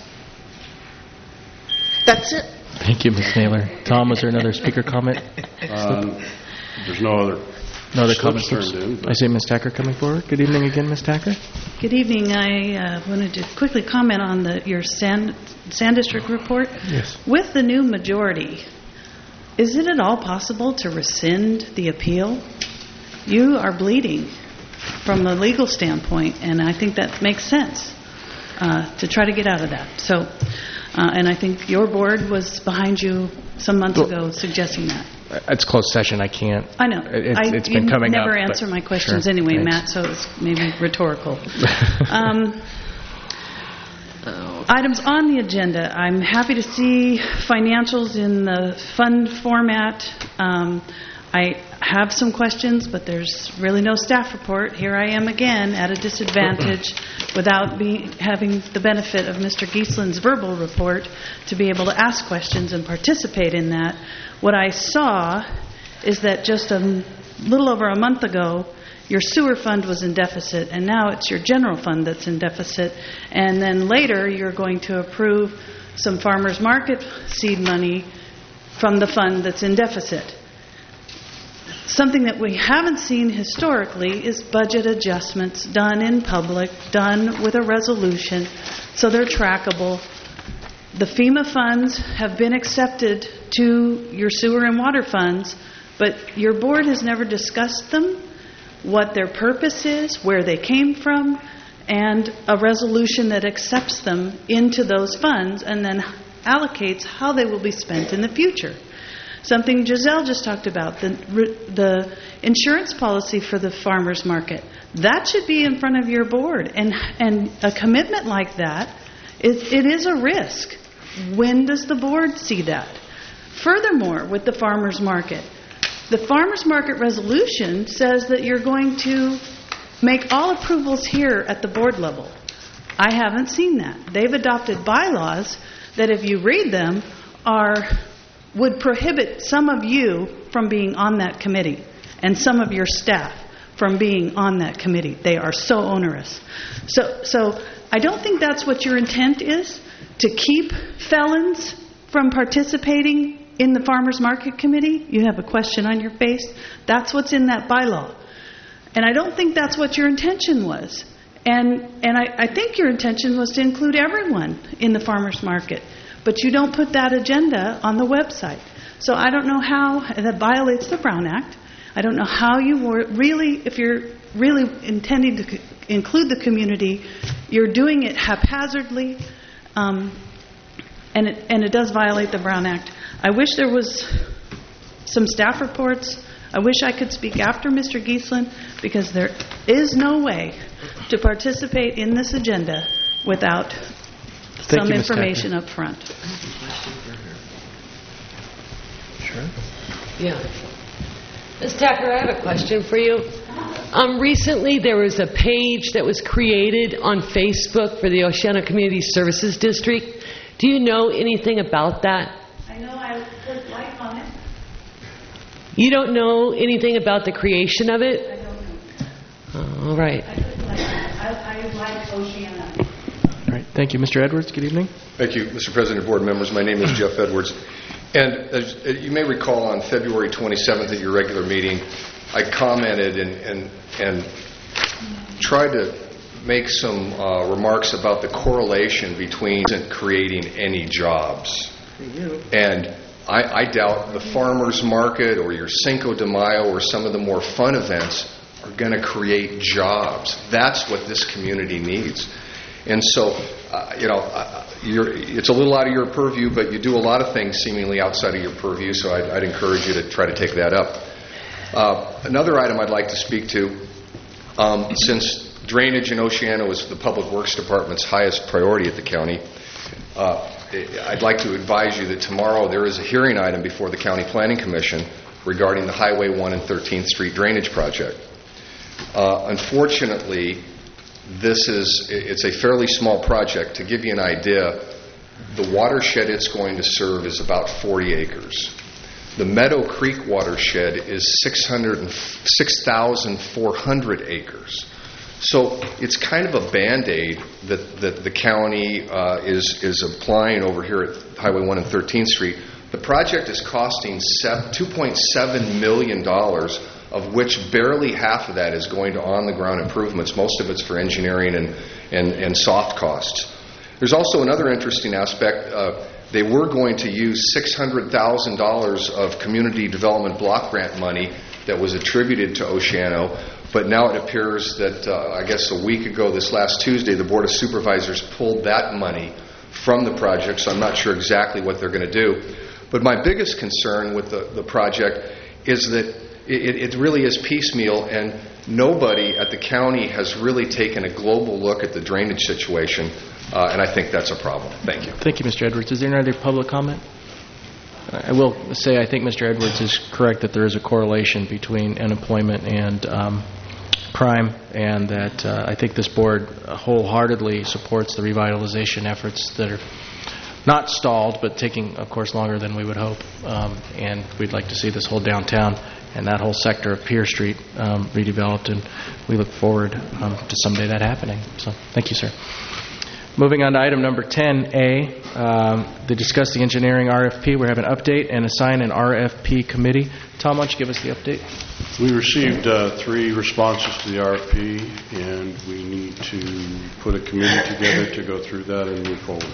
[SPEAKER 7] it.
[SPEAKER 2] Thank you, Ms. Naylor. Tom, was there another speaker comment?
[SPEAKER 6] There's no other.
[SPEAKER 2] No other
[SPEAKER 6] Slips
[SPEAKER 2] comments?
[SPEAKER 6] turned in, but-
[SPEAKER 2] I see Ms. Tacker coming forward. Good evening again, Ms. Tacker.
[SPEAKER 8] Good evening. I wanted to quickly comment on your Sand District report.
[SPEAKER 2] Yes.
[SPEAKER 8] With the new majority, is it at all possible to rescind the appeal? You are bleeding from a legal standpoint, and I think that makes sense to try to get out of that. So, and I think your board was behind you some months ago suggesting that.
[SPEAKER 2] It's closed session. I can't.
[SPEAKER 8] I know.
[SPEAKER 2] It's been coming
[SPEAKER 8] you
[SPEAKER 2] up.
[SPEAKER 8] never answer my questions
[SPEAKER 2] Sure,
[SPEAKER 8] anyway,
[SPEAKER 2] thanks.
[SPEAKER 8] Matt, so it's maybe rhetorical. Items on the agenda. I'm happy to see financials in the fund format. I have some questions, but there's really no staff report. Here I am again at a disadvantage without having the benefit of Mr. Gieslin's verbal report to be able to ask questions and participate in that. What I saw is that just a little over a month ago, your sewer fund was in deficit, and now it's your general fund that's in deficit. And then later, you're going to approve some farmers market seed money from the fund that's in deficit. Something that we haven't seen historically is budget adjustments done in public, done with a resolution, so they're trackable. The FEMA funds have been accepted to your sewer and water funds, but your board has never discussed them, what their purpose is, where they came from, and a resolution that accepts them into those funds and then allocates how they will be spent in the future. Something Giselle just talked about, the insurance policy for the farmers market. That should be in front of your board. And a commitment like that, it is a risk. When does the board see that? Furthermore, with the farmers market, the farmers market resolution says that you're going to make all approvals here at the board level. I haven't seen that. They've adopted bylaws that, if you read them, would prohibit some of you from being on that committee and some of your staff from being on that committee. They are so onerous. So I don't think that's what your intent is, to keep felons from participating in the Farmers Market Committee. You have a question on your face. That's what's in that bylaw. And I don't think that's what your intention was. And I think your intention was to include everyone in the farmers market. But you don't put that agenda on the website. So I don't know how that violates the Brown Act. I don't know how you were really, if you're really intending to include the community, you're doing it haphazardly, and it does violate the Brown Act. I wish there was some staff reports. I wish I could speak after Mr. Gieslin, because there is no way to participate in this agenda without some information up front.
[SPEAKER 2] Sure.
[SPEAKER 12] Yeah. Ms. Tacker, I have a question for you. Recently, there was a page that was created on Facebook for the Oceana Community Services District. Do you know anything about that?
[SPEAKER 8] I know I put like on it.
[SPEAKER 12] You don't know anything about the creation of it?
[SPEAKER 8] I don't know.
[SPEAKER 12] All right.
[SPEAKER 8] I like Oceana.
[SPEAKER 2] All right. Thank you. Mr. Edwards, good evening.
[SPEAKER 9] Thank you, Mr. President, board members. My name is Jeff Edwards. And as you may recall, on February 27th at your regular meeting, I commented and tried to make some remarks about the correlation between creating any jobs. And I doubt the farmers market or your Cinco de Mayo or some of the more fun events are going to create jobs. That's what this community needs. And so, it's a little out of your purview, but you do a lot of things seemingly outside of your purview, so I'd encourage you to try to take that up. Another item I'd like to speak to, since drainage in Oceana was the Public Works Department's highest priority at the county, I'd like to advise you that tomorrow there is a hearing item before the County Planning Commission regarding the Highway 1 and 13th Street drainage project. Unfortunately, it's a fairly small project. To give you an idea, the watershed it's going to serve is about 40 acres. The Meadow Creek watershed is 6,400 acres. So it's kind of a Band-Aid that the county is applying over here at Highway 1 and 13th Street. The project is costing $2.7 million, of which barely half of that is going to on-the-ground improvements. Most of it's for engineering and soft costs. There's also another interesting aspect. They were going to use $600,000 of community development block grant money that was attributed to Oceano, but now it appears that, I guess a week ago, this last Tuesday, the Board of Supervisors pulled that money from the project, so I'm not sure exactly what they're going to do. But my biggest concern with the project is that it really is piecemeal, and nobody at the county has really taken a global look at the drainage situation, and I think that's a problem. Thank you.
[SPEAKER 2] Thank you, Mr. Edwards. Is there any other public comment? I will say I think Mr. Edwards is correct that there is a correlation between unemployment and crime, and that I think this board wholeheartedly supports the revitalization efforts that are not stalled, but taking, of course, longer than we would hope. And we'd like to see this whole downtown and that whole sector of Pier Street redeveloped, and we look forward to someday that happening. So thank you, sir. Moving on to item number 10A, to discuss the engineering RFP. We have an update and assign an RFP committee. Tom, why don't you give us the update?
[SPEAKER 6] We received 3 responses to the RFP, and we need to put a committee together to go through that and move forward.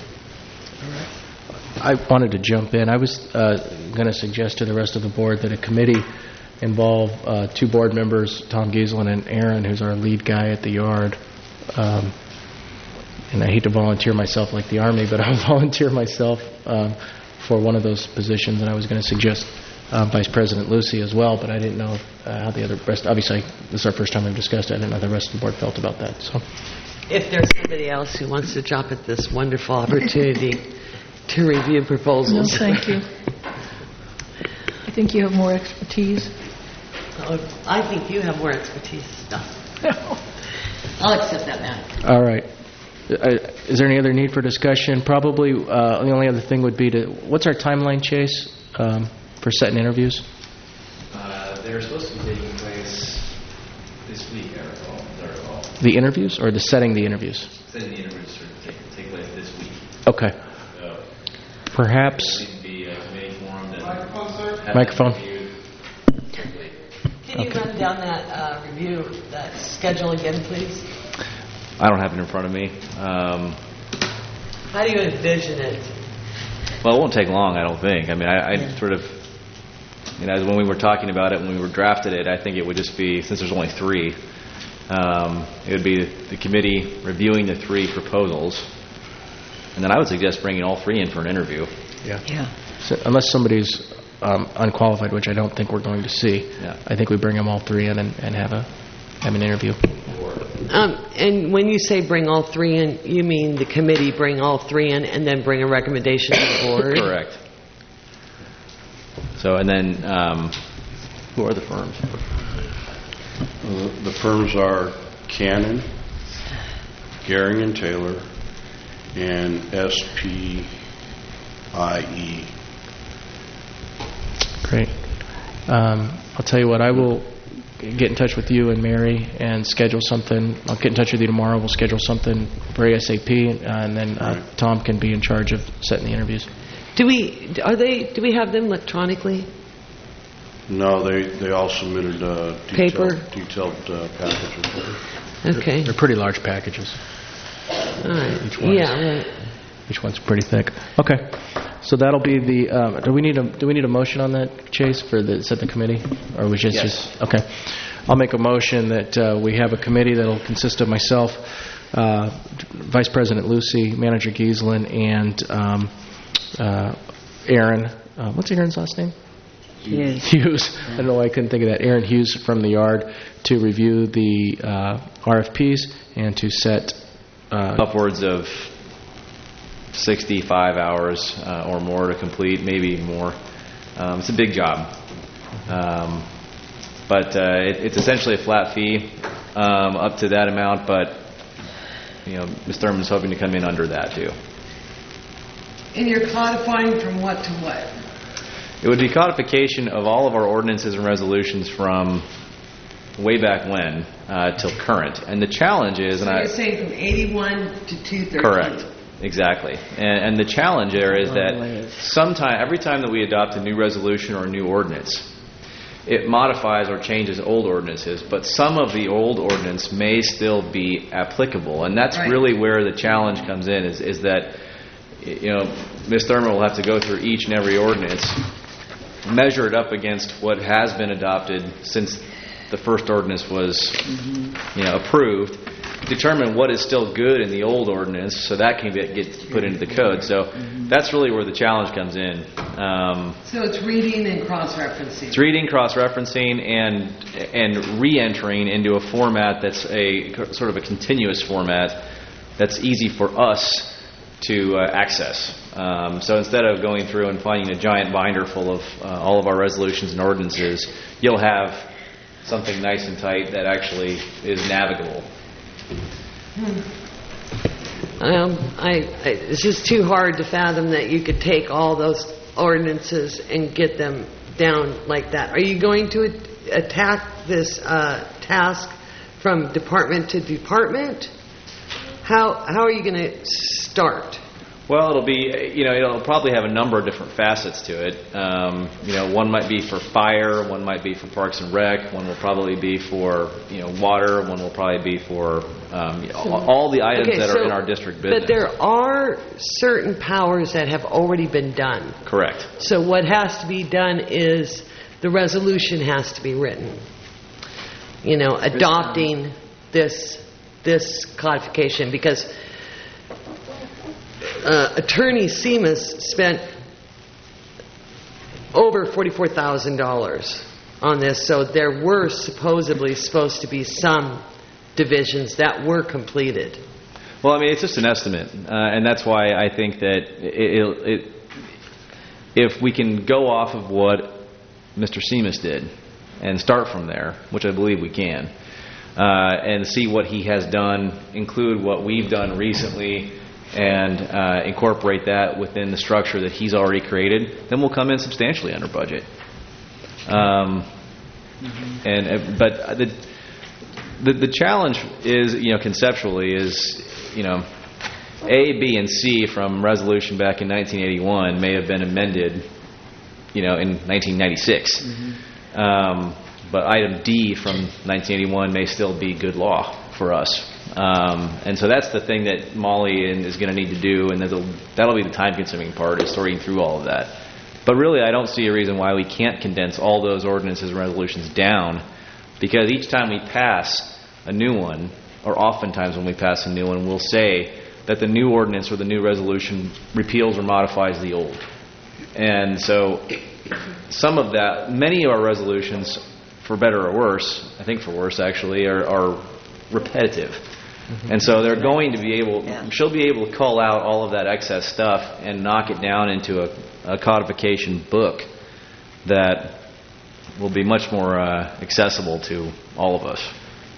[SPEAKER 2] I wanted to jump in. I was going to suggest to the rest of the board that a committee involve 2 board members, Tom Gieselin and Aaron, who's our lead guy at the yard. And I hate to volunteer myself like the Army, but I'll volunteer myself for one of those positions, and I was going to suggest Vice President Lucy as well, but I didn't know how the rest. Obviously, this is our first time we've discussed it. I didn't know how the rest of the board felt about that. So,
[SPEAKER 12] if there's somebody else who wants to jump at this wonderful opportunity to review proposals.
[SPEAKER 4] No, thank you. I think you have more expertise.
[SPEAKER 12] I think you have more expertise. No. I'll accept that now.
[SPEAKER 2] All right. Is there any other need for discussion? Probably the only other thing would be what's our timeline, Chase, for setting interviews?
[SPEAKER 13] They're supposed to be taking place this week, I recall.
[SPEAKER 2] The interviews or the setting the interviews?
[SPEAKER 13] Setting the interviews take place this week.
[SPEAKER 2] Okay. Perhaps. Microphone.
[SPEAKER 12] Can you run down that review, that schedule again, please?
[SPEAKER 13] I don't have it in front of me.
[SPEAKER 12] How do you envision it?
[SPEAKER 13] Well, it won't take long, I don't think. I mean, I sort of, when we were talking about it, when we were drafted it, I think it would just be, since there's only 3, it would be the committee reviewing the 3 proposals, and then I would suggest bringing all 3 in for an interview.
[SPEAKER 2] Yeah. So unless somebody's unqualified, which I don't think we're going to see, I think we bring them all 3 in and have an interview.
[SPEAKER 12] And when you say bring all 3 in, you mean the committee bring all 3 in and then bring a recommendation to the board?
[SPEAKER 13] Correct. So, and then, who are the firms?
[SPEAKER 6] The firms are Cannon, Gehring & Taylor, and SPIE.
[SPEAKER 2] Great. I'll tell you what, I will get in touch with you and Mary and schedule something. I'll get in touch with you tomorrow. We'll schedule something for ASAP, and then Tom can be in charge of setting the interviews.
[SPEAKER 12] Do we have them electronically?
[SPEAKER 6] No, they all submitted detailed packages.
[SPEAKER 12] Okay.
[SPEAKER 2] They're pretty large packages.
[SPEAKER 12] All right.
[SPEAKER 2] Right. Each one's pretty thick. Okay. So that'll be the. Do we need a motion on that, Chase, for set the committee, or we just okay? I'll make a motion that we have a committee that'll consist of myself, Vice President Lucy, Manager Gieselin, and Aaron. What's Aaron's last name? Hughes. I don't know why I couldn't think of that. Aaron Hughes from the yard to review the RFPs and to set
[SPEAKER 13] upwards of 65 hours or more to complete, maybe more. It's a big job. But it's essentially a flat fee up to that amount, but Ms. Thurman's hoping to come in under that too.
[SPEAKER 12] And you're codifying from what to what?
[SPEAKER 13] It would be codification of all of our ordinances and resolutions from way back when till current. And the challenge is...
[SPEAKER 12] So you're saying from 81 to 213?
[SPEAKER 13] Correct. Exactly. And the challenge there is that every time that we adopt a new resolution or a new ordinance, it modifies or changes old ordinances, but some of the old ordinance may still be applicable, and that's really where the challenge comes in. Is that Ms. Thurman will have to go through each and every ordinance, measure it up against what has been adopted since the first ordinance was approved, determine what is still good in the old ordinance so that can get put into the code. So that's really where the challenge comes in.
[SPEAKER 12] So it's reading and cross-referencing.
[SPEAKER 13] It's reading, cross-referencing, and re-entering into a format that's a sort of a continuous format that's easy for us to access. So instead of going through and finding a giant binder full of all of our resolutions and ordinances, you'll have something nice and tight that actually is navigable.
[SPEAKER 12] It's just too hard to fathom that you could take all those ordinances and get them down like that. Are you going to attack this task from department to department? How are you going to start?
[SPEAKER 13] Well, it'll be, it'll probably have a number of different facets to it. One might be for fire, one might be for Parks and Rec, one will probably be for, water, one will probably be for all the items that are in our district business.
[SPEAKER 12] But there are certain powers that have already been done.
[SPEAKER 13] Correct.
[SPEAKER 12] So what has to be done is the resolution has to be written. Adopting this codification, because Attorney Seamus spent over $44,000 on this, so there were supposed to be some divisions that were completed.
[SPEAKER 13] Well, it's just an estimate, and that's why I think that if we can go off of what Mr. Seamus did and start from there, which I believe we can, and see what he has done, include what we've done recently, and incorporate that within the structure that he's already created, then we'll come in substantially under budget. But the challenge is, conceptually, is A, B, and C from resolution back in 1981 may have been amended, in 1996. But item D from 1981 may still be good law for us. And so that's the thing that Molly is going to need to do, and that'll be the time-consuming part, is sorting through all of that. But really, I don't see a reason why we can't condense all those ordinances and resolutions down, because each time we pass a new one, or oftentimes when we pass a new one, we'll say that the new ordinance or the new resolution repeals or modifies the old. And so some of that, many of our resolutions, for better or worse, I think for worse actually, are repetitive. And so they're going to be able, she'll be able to cull out all of that excess stuff and knock it down into a codification book that will be much more accessible to all of us.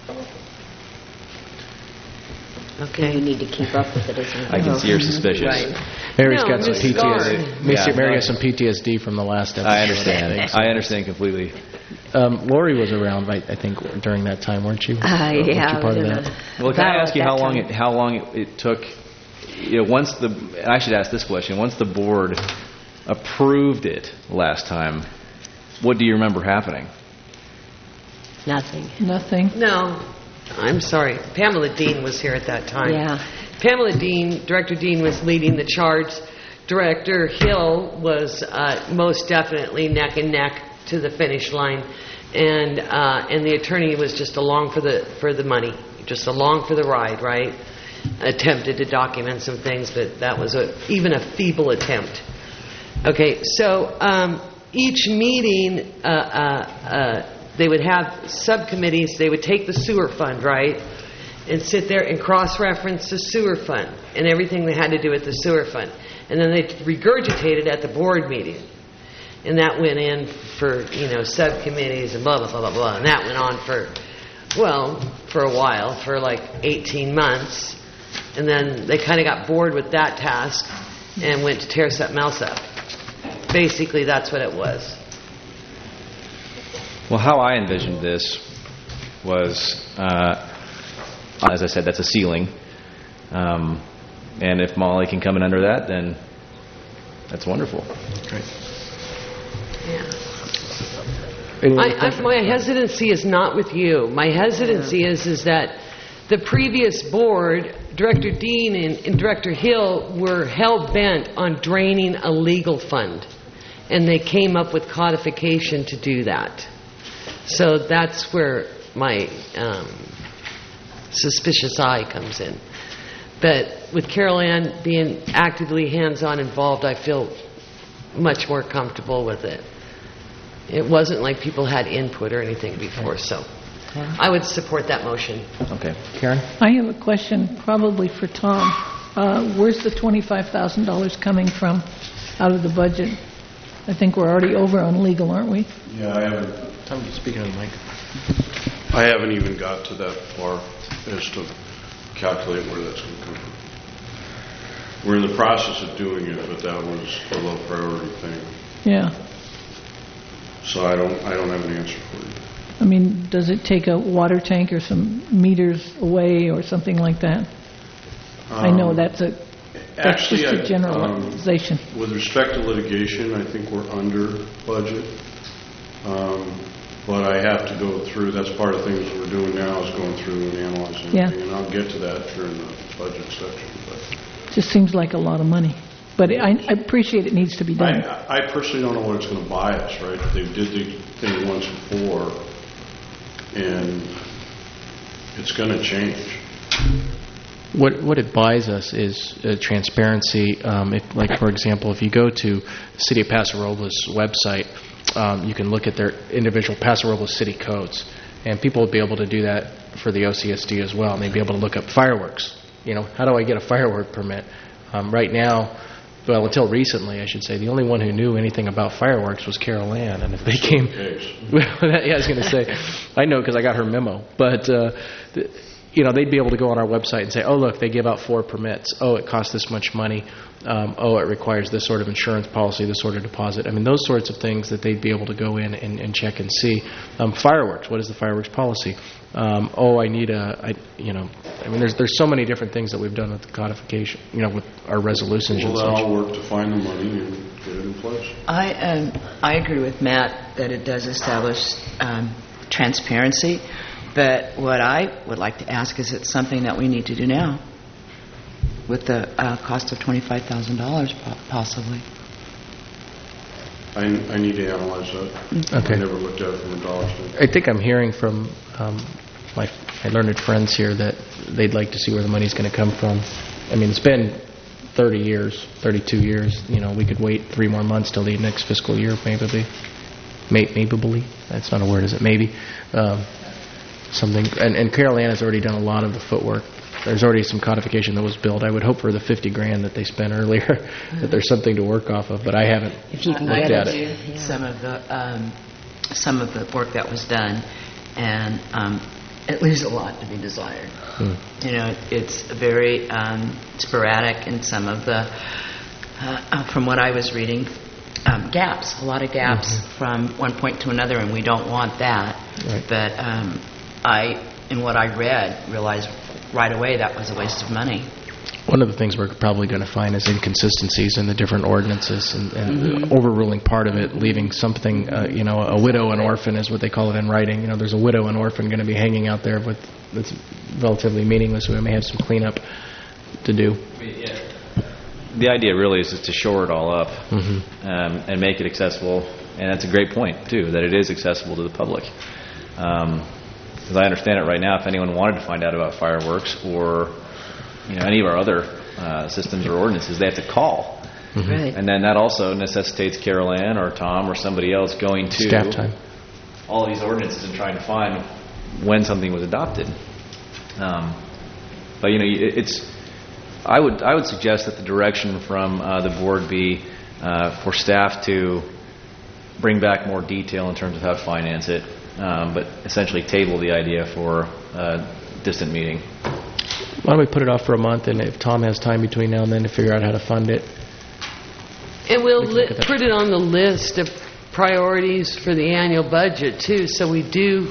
[SPEAKER 1] Okay. You need to keep up with it, isn't it?
[SPEAKER 13] I can see you're suspicious.
[SPEAKER 1] Right.
[SPEAKER 2] Mary's got some PTSD. Mary has some PTSD from the last episode.
[SPEAKER 13] I understand. I understand completely.
[SPEAKER 2] Lori was around, I think, during that time, weren't you?
[SPEAKER 1] Yeah.
[SPEAKER 2] Weren't you part of that?
[SPEAKER 13] Well, can I ask you how long it took? Once I should ask this question. Once the board approved it last time, what do you remember happening?
[SPEAKER 1] Nothing.
[SPEAKER 12] No. I'm sorry. Pamela Dean was here at that time.
[SPEAKER 1] Yeah.
[SPEAKER 12] Pamela Dean, Director Dean, was leading the charge. Director Hill was most definitely neck and neck to the finish line, and the attorney was just along for the money, just along for the ride, right? Attempted to document some things, but that was even a feeble attempt. Okay, so each meeting, they would have subcommittees. They would take the sewer fund, right, and sit there and cross-reference the sewer fund and everything they had to do with the sewer fund, and then they regurgitated at the board meeting. And that went in for, subcommittees and blah, blah, blah, blah, blah. And that went on for a while, for like 18 months. And then they kind of got bored with that task and went to tear something else up. Basically, that's what it was.
[SPEAKER 13] Well, how I envisioned this was, as I said, that's a ceiling. And if Molly can come in under that, then that's wonderful.
[SPEAKER 2] Great.
[SPEAKER 12] Yeah.
[SPEAKER 2] Any other questions?
[SPEAKER 12] My hesitancy is not with you. My hesitancy is that the previous board, Director Dean and Director Hill, were hell-bent on draining a legal fund, and they came up with codification to do that. So that's where my suspicious eye comes in. But with Carol Ann being actively hands-on involved, I feel much more comfortable with it. It wasn't like people had input or anything before, so I would support that motion.
[SPEAKER 2] Okay. Karen?
[SPEAKER 4] I have a question probably for Tom. Where's the $25,000 coming from out of the budget? I think we're already over on legal, aren't we?
[SPEAKER 6] Yeah, I haven't.
[SPEAKER 2] Tom, speaking on the mic.
[SPEAKER 6] I haven't even got to that far as to calculate where that's going to come from. We're in the process of doing it, but that was a low priority thing.
[SPEAKER 4] Yeah.
[SPEAKER 6] So I don't have an answer for you.
[SPEAKER 4] I mean, does it take a water tank or some meters away or something like that? I know that's
[SPEAKER 6] Actually,
[SPEAKER 4] just a generalization.
[SPEAKER 6] With respect to litigation, I think we're under budget. But I have to go through, that's part of things we're doing now, is going through and analyzing everything. And I'll get to that during the budget section. But
[SPEAKER 4] Just seems like a lot of money. But I appreciate it needs to be done.
[SPEAKER 6] I personally don't know what it's going to buy us, right? They did the thing once before, and it's going to change.
[SPEAKER 2] What it buys us is transparency. If, like, for example, if you go to the City of Paso Robles website, you can look at their individual Paso Robles city codes, and people would be able to do that for the OCSD as well, and they'd be able to look up fireworks. You know, how do I get a firework permit? Right now, well, until recently, I should say, the only one who knew anything about fireworks was Carol Ann, and if they came... yeah, I was going to say, I know because I got her memo, but... you know, they'd be able to go on our website and say, oh, look, they give out 4 permits. Oh, it costs this much money. Oh, it requires this sort of insurance policy, this sort of deposit. I mean, those sorts of things that they'd be able to go in and check and see. Fireworks, what is the fireworks policy? Oh, I need I mean, there's so many different things that we've done with the codification, you know, with our resolutions and such.
[SPEAKER 6] Well, I'll work to find the money and get it in place.
[SPEAKER 5] I agree with Matt that it does establish transparency. But what I would like to ask is, it's something that we need to do now with the cost of $25,000 possibly.
[SPEAKER 6] I need to analyze that.
[SPEAKER 2] Okay.
[SPEAKER 6] I never looked at it from a dollar standpoint.
[SPEAKER 2] I think I'm hearing from my learned friends here that they'd like to see where the money's going to come from. I mean, it's been 30 years, 32 years. You know, we could wait 3 more months till the next fiscal year, maybe. Maybe. That's not a word, is it? Maybe. Something, and Carol Ann has already done a lot of the footwork. There's already some codification that was built. I would hope for the $50,000 that they spent earlier that there's something to work off of, but I haven't looked at it.
[SPEAKER 5] Some of the work that was done, and it leaves a lot to be desired. You know, it's very sporadic in some of the, from what I was reading, gaps, a lot of gaps from one point to another, and we don't want that.
[SPEAKER 2] Right.
[SPEAKER 5] But in what I read, realized right away that was a waste of money.
[SPEAKER 2] One of the things we're probably going to find is inconsistencies in the different ordinances and overruling part of it, leaving something, you know, a widow and orphan is what they call it in writing. You know, there's a widow and orphan going to be hanging out there that's relatively meaningless, so we may have some cleanup to do.
[SPEAKER 13] The idea really is just to shore it all up and make it accessible. And that's a great point, too, that it is accessible to the public. Because I understand it right now, if anyone wanted to find out about fireworks or any of our other systems or ordinances, they have to call.
[SPEAKER 5] Right.
[SPEAKER 13] And then that also necessitates Carol Ann or Tom or somebody else going to
[SPEAKER 2] staff time.
[SPEAKER 13] All these ordinances and trying to find when something was adopted. But it's. I would suggest that the direction from the board be for staff to bring back more detail in terms of how to finance it, but essentially table the idea for a distant meeting.
[SPEAKER 2] Why don't we put it off for a month, and if Tom has time between now and then to figure out how to fund it.
[SPEAKER 12] And we'll put it on the list of priorities for the annual budget, too, so we do,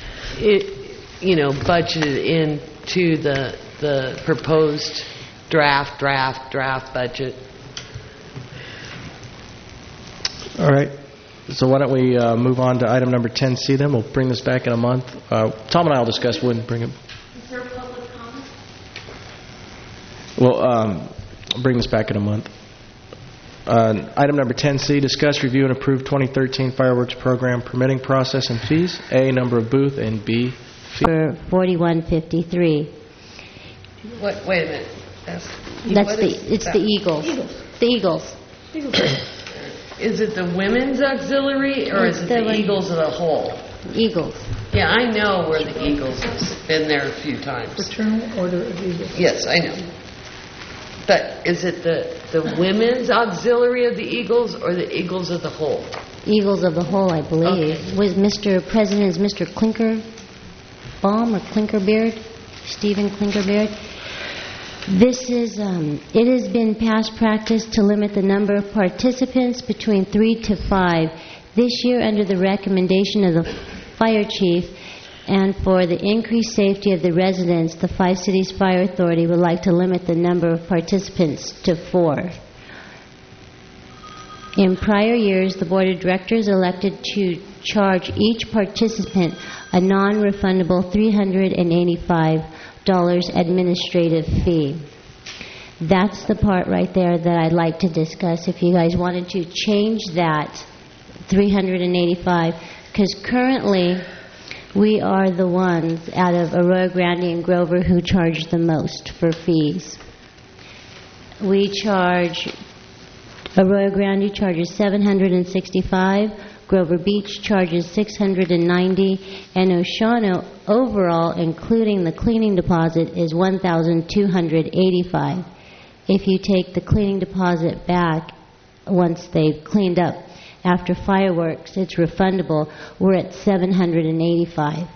[SPEAKER 12] budget it into the proposed draft budget.
[SPEAKER 2] All right. So why don't we move on to item number 10C then? We'll bring this back in a month. Tom and I will discuss when bring it.
[SPEAKER 3] Is there public comment?
[SPEAKER 2] Well, I'll bring this back in a month. Item number 10C, discuss, review, and approve 2013 fireworks program permitting process and fees. A, number of booth, and B, fee.
[SPEAKER 3] For 4153.
[SPEAKER 12] Wait a minute.
[SPEAKER 3] It's the Eagles. The Eagles.
[SPEAKER 12] Is it the women's auxiliary or is it the Eagles as a whole?
[SPEAKER 3] Eagles.
[SPEAKER 12] Yeah, I know where the Eagles has been there a few times.
[SPEAKER 4] Fraternal Order of Eagles.
[SPEAKER 12] Yes, I know. But is it the women's auxiliary of the Eagles or the Eagles as a whole?
[SPEAKER 3] Eagles of the whole, I believe.
[SPEAKER 12] Okay.
[SPEAKER 3] Was Mr. President is Mr. Klinkerbaum or Klinkerbeard? Stephen Klinkerbeard. This is, it has been past practice to limit the number of participants between 3 to 5. This year, under the recommendation of the fire chief, and for the increased safety of the residents, the Five Cities Fire Authority would like to limit the number of participants to 4. In prior years, the Board of Directors elected to charge each participant a non-refundable $385 administrative fee. That's the part right there that I'd like to discuss. If you guys wanted to change that $385, because currently we are the ones out of Arroyo Grande and Grover who charge the most for fees. We charge, Arroyo Grande charges $765, Grover Beach charges $690, and Oceano overall, including the cleaning deposit, is $1,285. If you take the cleaning deposit back once they've cleaned up after fireworks, it's refundable. We're at $785.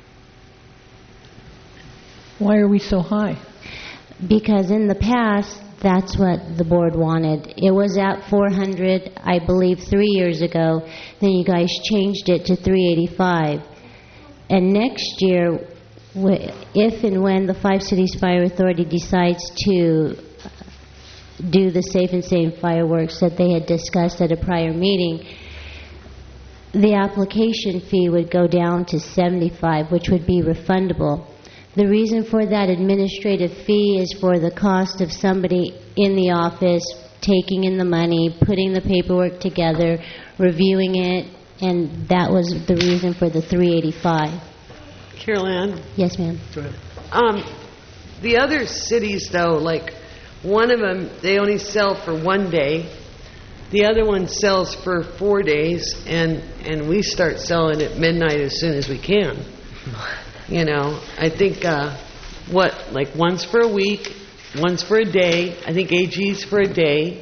[SPEAKER 4] Why are we so high?
[SPEAKER 3] Because in the past, that's what the board wanted. It was at $400, I believe, 3 years ago. Then you guys changed it to $385. And next year, if and when the Five Cities Fire Authority decides to do the Safe and Sane fireworks that they had discussed at a prior meeting, the application fee would go down to $75, which would be refundable. The reason for that administrative fee is for the cost of somebody in the office taking in the money, putting the paperwork together, reviewing it, and that was the reason for the $385.
[SPEAKER 12] Carol Ann?
[SPEAKER 3] Yes, ma'am.
[SPEAKER 12] Go ahead. The other cities, though, like one of them, they only sell for 1 day. The other one sells for 4 days, and we start selling at midnight as soon as we can. You know, I think, like one's for a week, one's for a day. I think AG's for a day.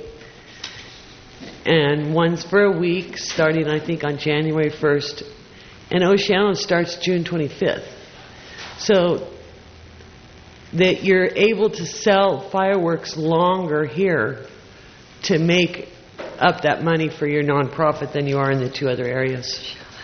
[SPEAKER 12] And one's for a week, starting, I think, on January 1st. And Oceano starts June 25th. So that you're able to sell fireworks longer here to make up that money for your nonprofit than you are in the 2 other areas.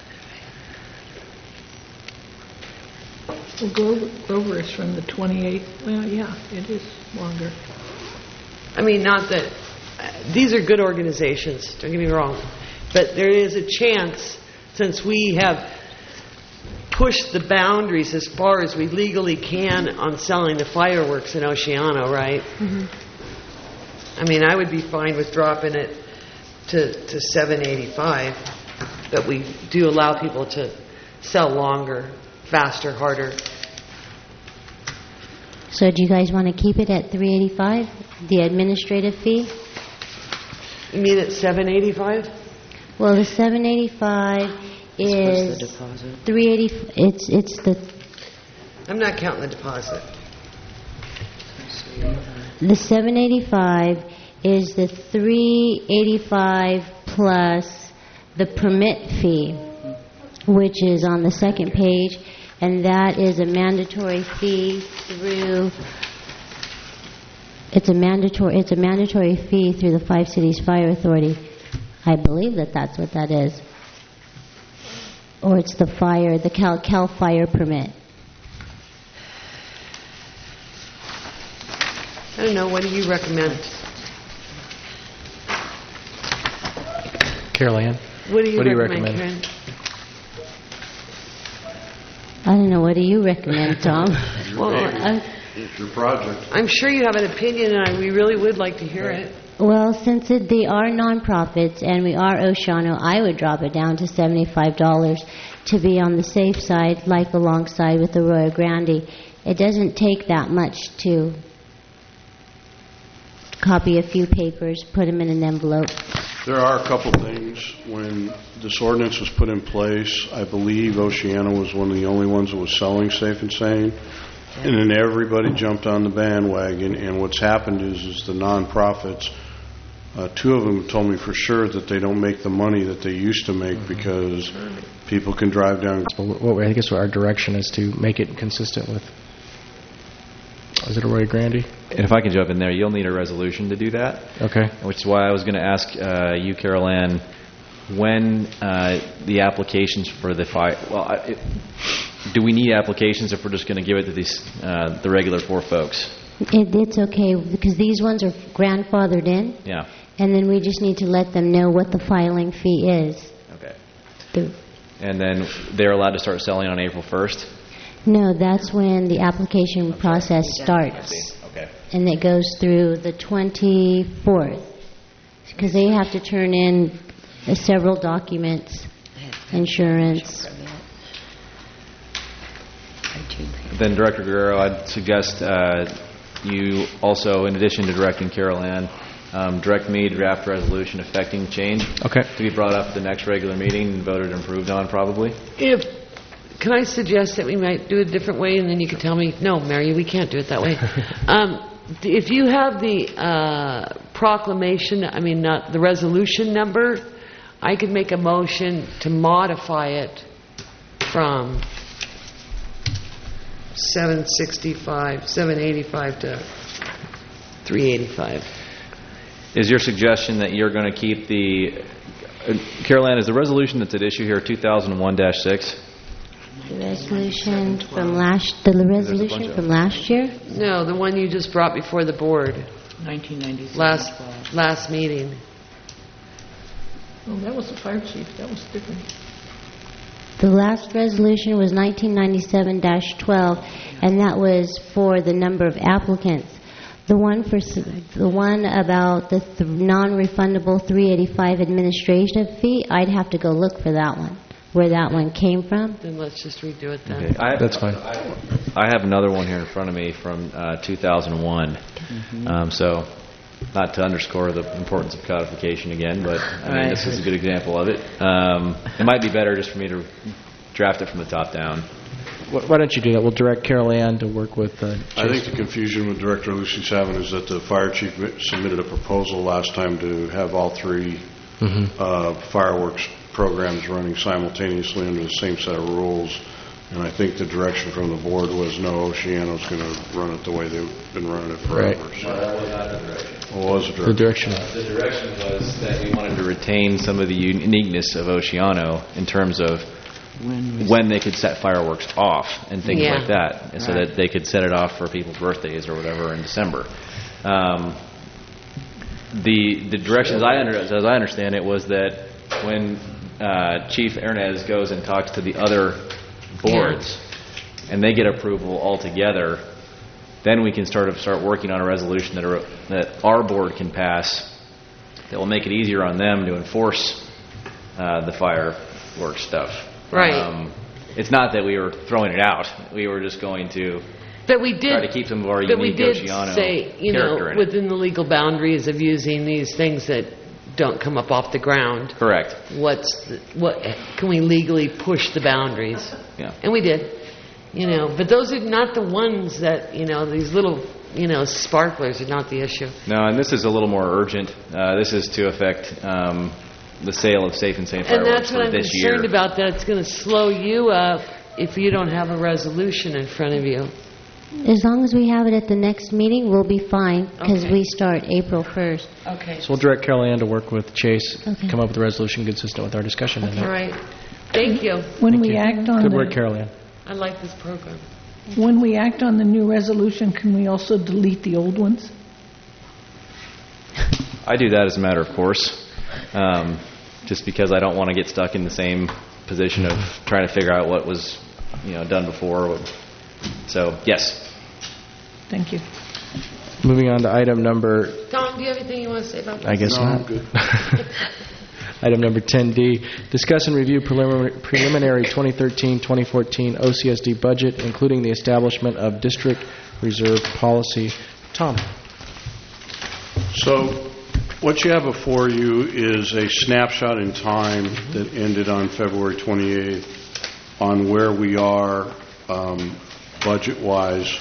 [SPEAKER 4] Well, Grover is from the 28th. Well, yeah, it is longer.
[SPEAKER 12] I mean, not that... these are good organizations, don't get me wrong. But there is a chance, since we have pushed the boundaries as far as we legally can on selling the fireworks in Oceano, right?
[SPEAKER 3] Mm-hmm.
[SPEAKER 12] I mean, I would be fine with dropping it to $785, but we do allow people to sell longer, faster, harder.
[SPEAKER 3] So do you guys want to keep it at $385, the administrative fee?
[SPEAKER 12] You mean at $785?
[SPEAKER 3] Well, the $785 is
[SPEAKER 12] the deposit?
[SPEAKER 3] $380. It's the.
[SPEAKER 12] I'm not counting the deposit.
[SPEAKER 3] The $785 is the $385 plus the permit fee, which is on the second page, and that is a mandatory fee through. It's a mandatory fee through the Five Cities Fire Authority. I believe that's what that is. Or it's the Cal Fire permit.
[SPEAKER 12] I don't know. What do you recommend?
[SPEAKER 2] Carol Ann?
[SPEAKER 12] What do you recommend,
[SPEAKER 2] recommend?
[SPEAKER 12] Karen?
[SPEAKER 3] I don't know. What do you recommend, Tom?
[SPEAKER 12] Well,
[SPEAKER 6] It's your project.
[SPEAKER 12] I'm sure you have an opinion, and we really would like to hear it.
[SPEAKER 3] Well, since they are nonprofits and we are Oceano, I would drop it down to $75 to be on the safe side, like alongside with the Royal Grande. It doesn't take that much to copy a few papers, put them in an envelope.
[SPEAKER 6] There are a couple things. When this ordinance was put in place, I believe Oceano was one of the only ones that was selling Safe and Sane. And then everybody jumped on the bandwagon, and what's happened is the nonprofits, two of them told me for sure that they don't make the money that they used to make because people can drive down.
[SPEAKER 2] I guess what our direction is to make it consistent with, is it a Roy Grande?
[SPEAKER 13] And if I can jump in there, you'll need a resolution to do that.
[SPEAKER 2] Okay.
[SPEAKER 13] Which is why I was going to ask you, Carol Ann, when the applications for the fire... Well, do we need applications if we're just going to give it to these the regular 4 folks?
[SPEAKER 3] It's okay, because these ones are grandfathered in.
[SPEAKER 13] Yeah.
[SPEAKER 3] And then we just need to let them know what the filing fee is.
[SPEAKER 13] Okay. And then they're allowed to start selling on April 1st?
[SPEAKER 3] No, that's when the application process starts.
[SPEAKER 13] Okay.
[SPEAKER 3] And it goes through the 24th. Because they have to turn in several documents, insurance.
[SPEAKER 13] Then, Director Guerrero, I'd suggest you also, in addition to directing Carol Ann, direct me to draft a resolution affecting change.
[SPEAKER 2] Okay.
[SPEAKER 13] To be brought up at the next regular meeting and voted and approved on, probably.
[SPEAKER 12] Can I suggest that we might do it a different way, and then you can tell me, no, Mary, we can't do it that way. If you have the proclamation, not the resolution number, I could make a motion to modify it from 785 to 385.
[SPEAKER 13] Is your suggestion that you're going to keep the... Carol Ann, is the resolution that's at issue here 2001-6?
[SPEAKER 3] The resolution from last year?
[SPEAKER 12] No, the one you just brought before the board.
[SPEAKER 4] 1997.
[SPEAKER 12] Last meeting.
[SPEAKER 4] Oh, that was the fire chief. That was different.
[SPEAKER 3] The last resolution was 1997-12, and that was for the number of applicants. The one about the non-refundable 385 administrative fee, I'd have to go look for that one, where that one came from.
[SPEAKER 12] Then let's just redo it then.
[SPEAKER 13] Okay.
[SPEAKER 2] That's fine.
[SPEAKER 13] I have another one here in front of me from 2001. So, not to underscore the importance of codification again, but this is a good example of it. It might be better just for me to draft it from the top down.
[SPEAKER 2] Why don't you do that? We'll direct Carol Ann to work with
[SPEAKER 6] I think the confusion with Director Lucy's having is that the fire chief submitted a proposal last time to have all 3 fireworks programs running simultaneously under the same set of rules. And I think the direction from the board was, no, Oceano's going to run it the way they've been running it forever.
[SPEAKER 2] Right.
[SPEAKER 6] So.
[SPEAKER 13] Well, that was not the direction.
[SPEAKER 6] What was the direction?
[SPEAKER 13] The direction was that we wanted to retain some of the uniqueness of Oceano in terms of when they could set fireworks off and things like that, and so that they could set it off for people's birthdays or whatever in December. The direction, as I understand it, was that when Chief Ernest goes and talks to the other boards and they get approval all together, then we can start working on a resolution that our board can pass that will make it easier on them to enforce the fireworks stuff.
[SPEAKER 12] Right.
[SPEAKER 13] It's not that we were throwing it out. We were just going to try to keep some of our unique Oceano character in it.
[SPEAKER 12] Within the legal boundaries of using these things that don't come up off the ground.
[SPEAKER 13] Correct.
[SPEAKER 12] What can we legally push the boundaries?
[SPEAKER 13] Yeah.
[SPEAKER 12] And we did. But those are not the ones that, these little, sparklers are not the issue.
[SPEAKER 13] No, and this is a little more urgent. This is to affect the sale of Safe and Sane fireworks
[SPEAKER 12] and that's what I'm
[SPEAKER 13] this year.
[SPEAKER 12] concerned about, that it's going to slow you up if you don't have a resolution in front of you.
[SPEAKER 3] As long as we have it at the next meeting, we'll be fine, because we start April 1st.
[SPEAKER 12] Okay.
[SPEAKER 2] So we'll direct Carol Ann to work with Chase, come up with a resolution consistent with our discussion.
[SPEAKER 12] All right. Thank you.
[SPEAKER 4] When we act on
[SPEAKER 2] Good work, Carol Ann.
[SPEAKER 12] I like this program.
[SPEAKER 4] When we act on the new resolution, can we also delete the old ones?
[SPEAKER 13] I do that as a matter of course. just because I don't want to get stuck in the same position of trying to figure out what was, done before. So, yes.
[SPEAKER 4] Thank you.
[SPEAKER 2] Moving on to item number...
[SPEAKER 12] Tom, do you have anything you want to say about this?
[SPEAKER 2] I guess not.
[SPEAKER 6] I'm good.
[SPEAKER 2] Item number 10D, discuss and review preliminary 2013-2014 OCSD budget, including the establishment of district reserve policy. Tom.
[SPEAKER 6] So what you have before you is a snapshot in time that ended on February 28th on where we are budget-wise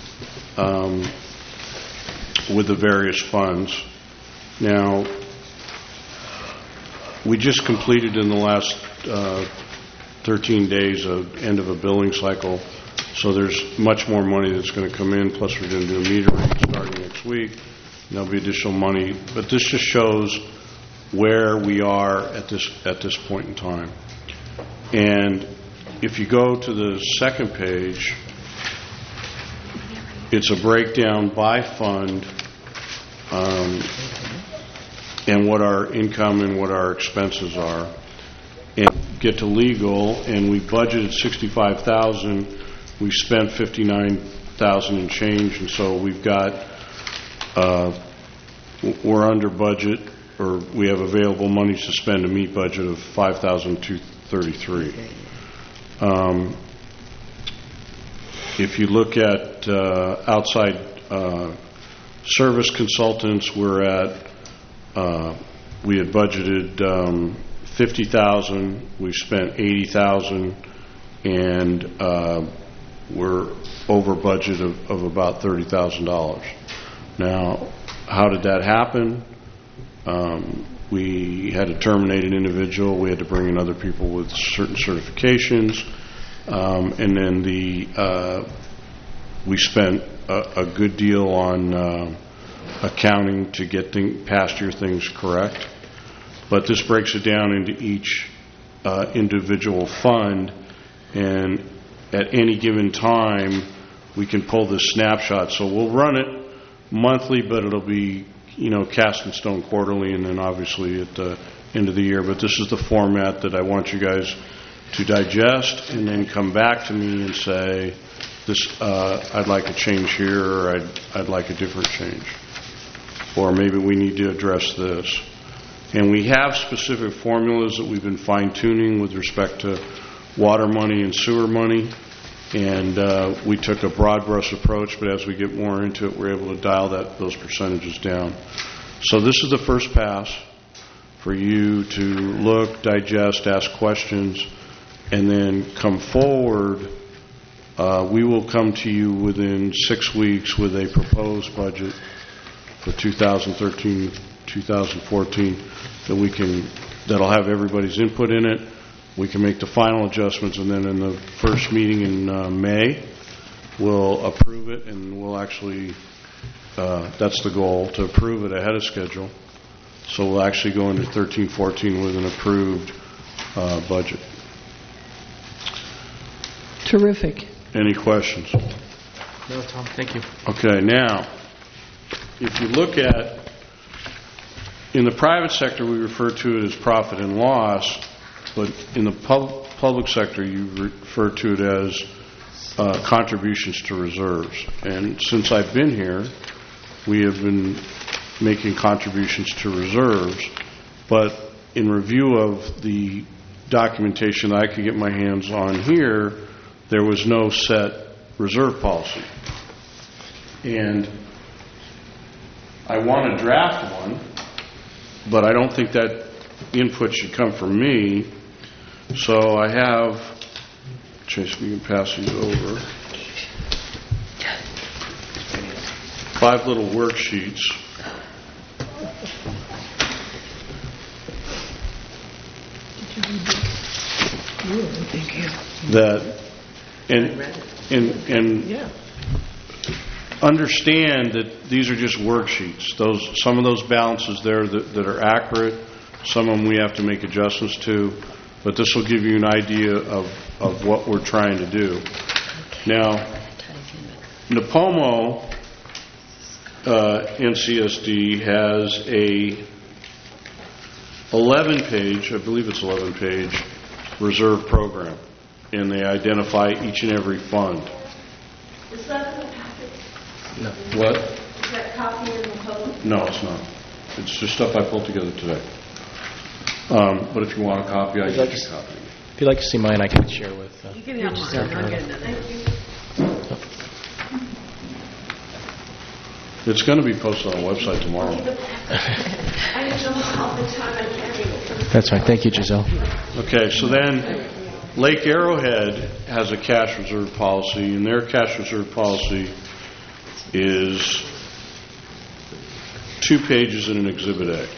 [SPEAKER 6] with the various funds. Now, we just completed in the last 13 days of end of a billing cycle, so there's much more money that's going to come in, plus we're going to do a metering starting next week. There'll be additional money, but this just shows where we are at this point in time. And if you go to the second page, it's a breakdown by fund and what our income and what our expenses are. And get to legal, and we budgeted $65,000. We spent $59,000 and change, and so we've got we're under budget, or we have available money to spend to meet budget of $5,233. If you look at outside service consultants, we're at we had budgeted $50,000. We've spent $80,000, and we're over budget of about $30,000. Now, how did that happen? We had to terminate an individual. We had to bring in other people with certain certifications, and then we spent a good deal on accounting to get past year things correct. But this breaks it down into each individual fund, and at any given time we can pull this snapshot. So we'll run it monthly, but it'll be cast in stone quarterly, and then obviously at the end of the year. But this is the format that I want you guys to digest, and then come back to me and say, "This I'd like a change here," or "I'd like a different change," or maybe we need to address this. And we have specific formulas that we've been fine-tuning with respect to water money and sewer money. And we took a broad brush approach, but as we get more into it, we're able to dial those percentages down. So this is the first pass for you to look, digest, ask questions, and then come forward. We will come to you within 6 weeks with a proposed budget for 2013, 2014 that'll have everybody's input in it. We can make the final adjustments, and then in the first meeting in May, we'll approve it, and we'll actually, that's the goal, to approve it ahead of schedule. So we'll actually go into 13-14 with an approved budget.
[SPEAKER 4] Terrific.
[SPEAKER 6] Any questions?
[SPEAKER 2] No, Tom, thank you.
[SPEAKER 6] Okay, now, if you look at, in the private sector, we refer to it as profit and loss, but in the public sector, you refer to it as contributions to reserves. And since I've been here, we have been making contributions to reserves. But in review of the documentation that I could get my hands on here, there was no set reserve policy. And I want to draft one, but I don't think that input should come from me. So I have, Chase, we can pass these over, 5 little worksheets.
[SPEAKER 4] Thank you.
[SPEAKER 6] That, and understand that these are just worksheets. Some of those balances there that are accurate, some of them we have to make adjustments to, but this will give you an idea of what we're trying to do. Now, NAPOMO NCSD has 11-page, I believe it's 11-page, reserve program, and they identify each and every fund.
[SPEAKER 7] Is that in the packet?
[SPEAKER 6] No. What?
[SPEAKER 7] Is that copy in the public?
[SPEAKER 6] No, it's not. It's just stuff I pulled together today. But if you want a copy, I can get you a copy.
[SPEAKER 2] If you'd like to see mine, I can share with...
[SPEAKER 12] You can have mine. I'll get another. Thank you.
[SPEAKER 6] It's going to be posted on the website tomorrow.
[SPEAKER 7] I don't know how the time I can't even.
[SPEAKER 2] That's right. Thank you, Giselle.
[SPEAKER 6] Okay, so then Lake Arrowhead has a cash reserve policy, and their cash reserve policy is 2 pages in an Exhibit A.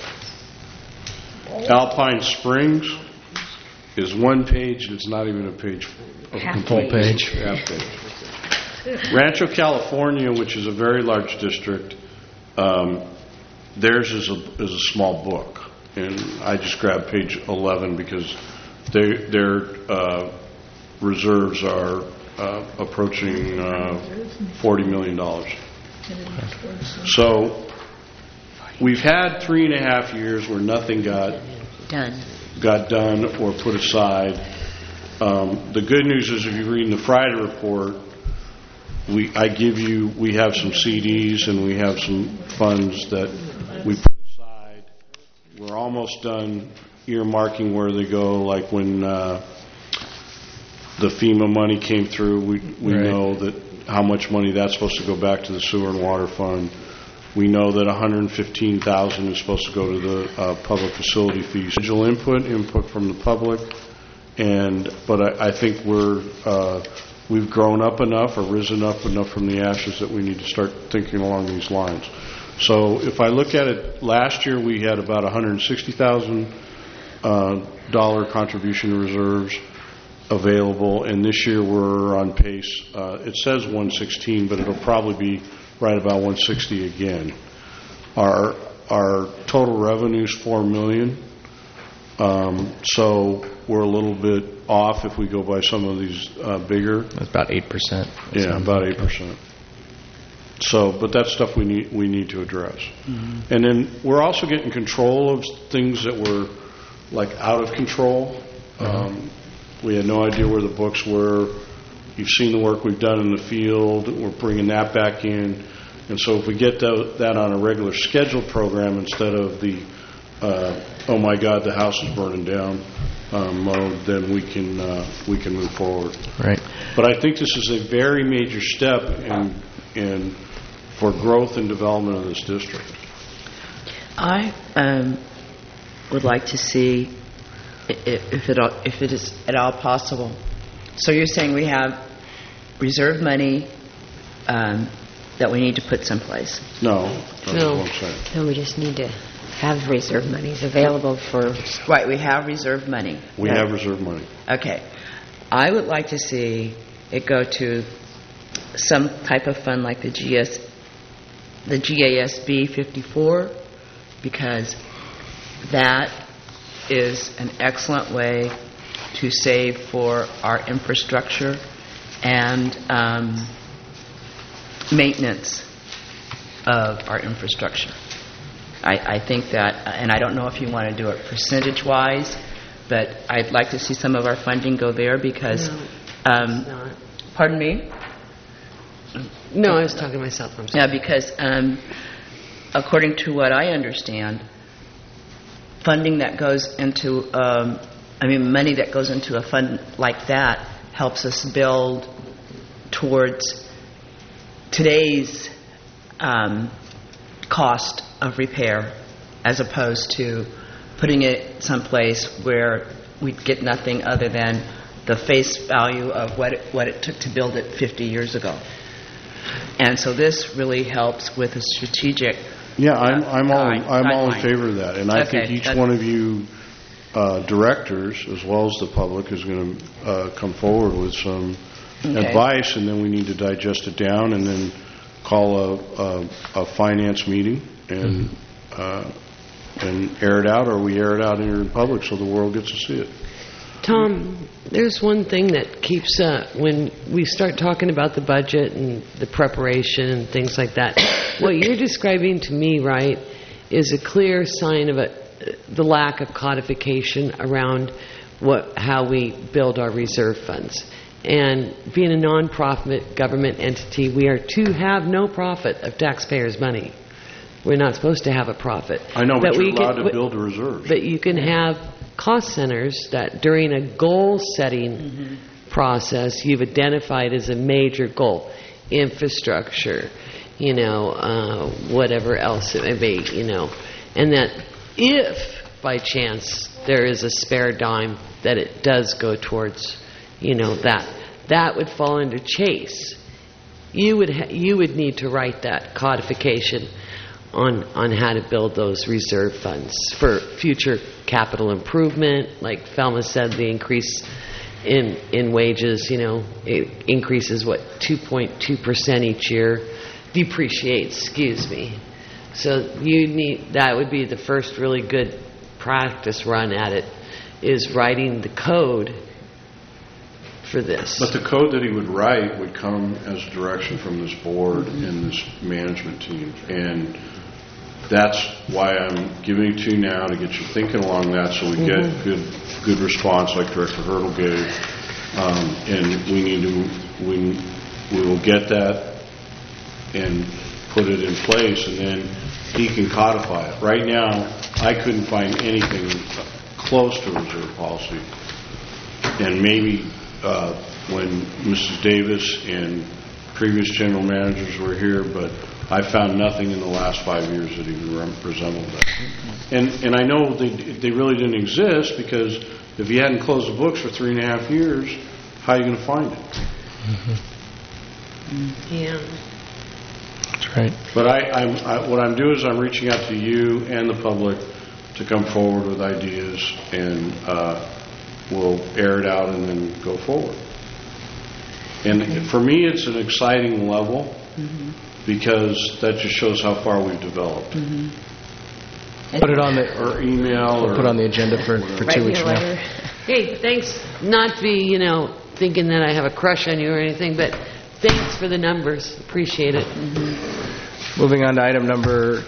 [SPEAKER 6] Alpine Springs is 1 page, and it's not even a page.
[SPEAKER 2] Full page.
[SPEAKER 6] Half page. Rancho California, which is a very large district, theirs is a small book, and I just grabbed page 11 because their reserves are approaching $40 million. So we've had 3.5 years where nothing got done or put aside. The good news is, if you read the Friday report, we have some CDs and we have some funds that we put aside. We're almost done earmarking where they go, like when the FEMA money came through, we
[SPEAKER 2] Right.
[SPEAKER 6] know that how much money that's supposed to go back to the sewer and water fund. We know that $115,000 is supposed to go to the public facility fees. Individual input from the public, but I think we've grown up enough or risen up enough from the ashes that we need to start thinking along these lines. So if I look at it, last year we had about $160,000 contribution to reserves available, and this year we're on pace. It says 116, but it'll probably be right about 160 again. Our total revenue is $4 million. So we're a little bit off if we go by some of these bigger.
[SPEAKER 2] That's about 8%.
[SPEAKER 6] Yeah, about 8%. So, but that's stuff we need to address. Mm-hmm. And then we're also getting control of things that were like out of control. We had no idea where the books were. You've seen the work we've done in the field. We're bringing that back in. And so if we get that on a regular scheduled program instead of the oh my God, the house is burning down mode, then we can move forward.
[SPEAKER 2] Right.
[SPEAKER 6] But I think this is a very major step in for growth and development of this district.
[SPEAKER 5] I would like to see if it is at all possible. So you're saying we have reserve money that we need to put someplace?
[SPEAKER 6] No.
[SPEAKER 1] No, we just need to have reserve monies available for...
[SPEAKER 5] Right, we have reserve money.
[SPEAKER 6] We have reserve money.
[SPEAKER 5] Okay. I would like to see it go to some type of fund like the GASB 54, because that is an excellent way to save for our infrastructure and maintenance of our infrastructure. I think that, and I don't know if you want to do it percentage-wise, but I'd like to see some of our funding go there because...
[SPEAKER 12] No, it's not.
[SPEAKER 5] Pardon me?
[SPEAKER 12] No, I was talking to myself. I'm sorry.
[SPEAKER 5] Yeah, because according to what I understand, funding that goes into, money that goes into a fund like that helps us build towards today's cost of repair, as opposed to putting it someplace where we'd get nothing other than the face value of what it took to build it 50 years ago. And so this really helps with a strategic.
[SPEAKER 6] Yeah, I'm all in favor of that, and I think each one of you directors, as well as the public, is going to come forward with some advice, and then we need to digest it down, and then call a finance meeting and air it out, or we air it out here in public so the world gets to see it.
[SPEAKER 12] Tom, there's one thing that keeps when we start talking about the budget and the preparation and things like that. What you're describing to me, right, is a clear sign of the lack of codification around how we build our reserve funds. And being a non-profit government entity, we are to have no profit of taxpayers' money. We're not supposed to have a profit.
[SPEAKER 6] I know, but you're allowed to build a reserve.
[SPEAKER 12] But you can have cost centers that during a goal-setting process you've identified as a major goal. Infrastructure, whatever else it may be, And that if, by chance, there is a spare dime, that it does go towards, that would fall into Chase. You would need to write that codification on how to build those reserve funds for future capital improvement. Like Felma said, the increase in wages, it increases 2.2% each year, depreciates, So that would be the first really good practice run at it, is writing the code for this.
[SPEAKER 6] But the code that he would write would come as direction from this board and this management team. And that's why I'm giving it to you now, to get you thinking along that, so we get good response like Director Hurdle gave. And we will get that and put it in place, and then he can codify it. Right now, I couldn't find anything close to reserve policy. And maybe when Mrs. Davis and previous general managers were here, but I found nothing in the last 5 years that even resembled that. And I know they really didn't exist, because if you hadn't closed the books for 3.5 years, how are you going to find it?
[SPEAKER 12] Yeah.
[SPEAKER 2] That's right.
[SPEAKER 6] But what I'm doing is I'm reaching out to you and the public to come forward with ideas, and we'll air it out and then go forward. And for me, it's an exciting level, because that just shows how far we've developed.
[SPEAKER 2] Put it on
[SPEAKER 6] or email,
[SPEAKER 2] or put on the agenda for 2 weeks from now.
[SPEAKER 12] Hey, thanks. Not to be, thinking that I have a crush on you or anything, but thanks for the numbers. Appreciate it.
[SPEAKER 2] Moving on to item number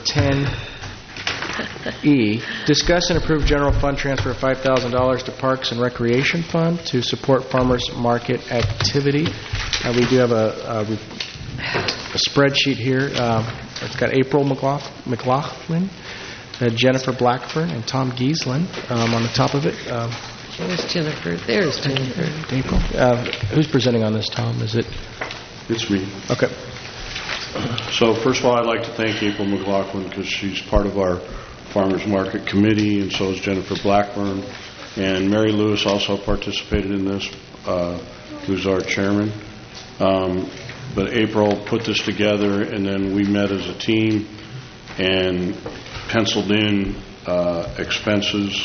[SPEAKER 2] 10E, discuss and approve general fund transfer of $5,000 to Parks and Recreation Fund to support farmers market activity. We do have a spreadsheet here. It's got April McLaughlin, Jennifer Blackburn, and Tom Giesland on the top of it.
[SPEAKER 12] There's Jennifer. There's Jennifer.
[SPEAKER 2] April. Who's presenting on this, Tom? Is it?
[SPEAKER 6] It's me.
[SPEAKER 2] Okay.
[SPEAKER 6] So first of all, I'd like to thank April McLaughlin, because she's part of our Farmers Market Committee, and so is Jennifer Blackburn. And Mary Lewis also participated in this, who's our chairman. But April put this together, and then we met as a team and penciled in expenses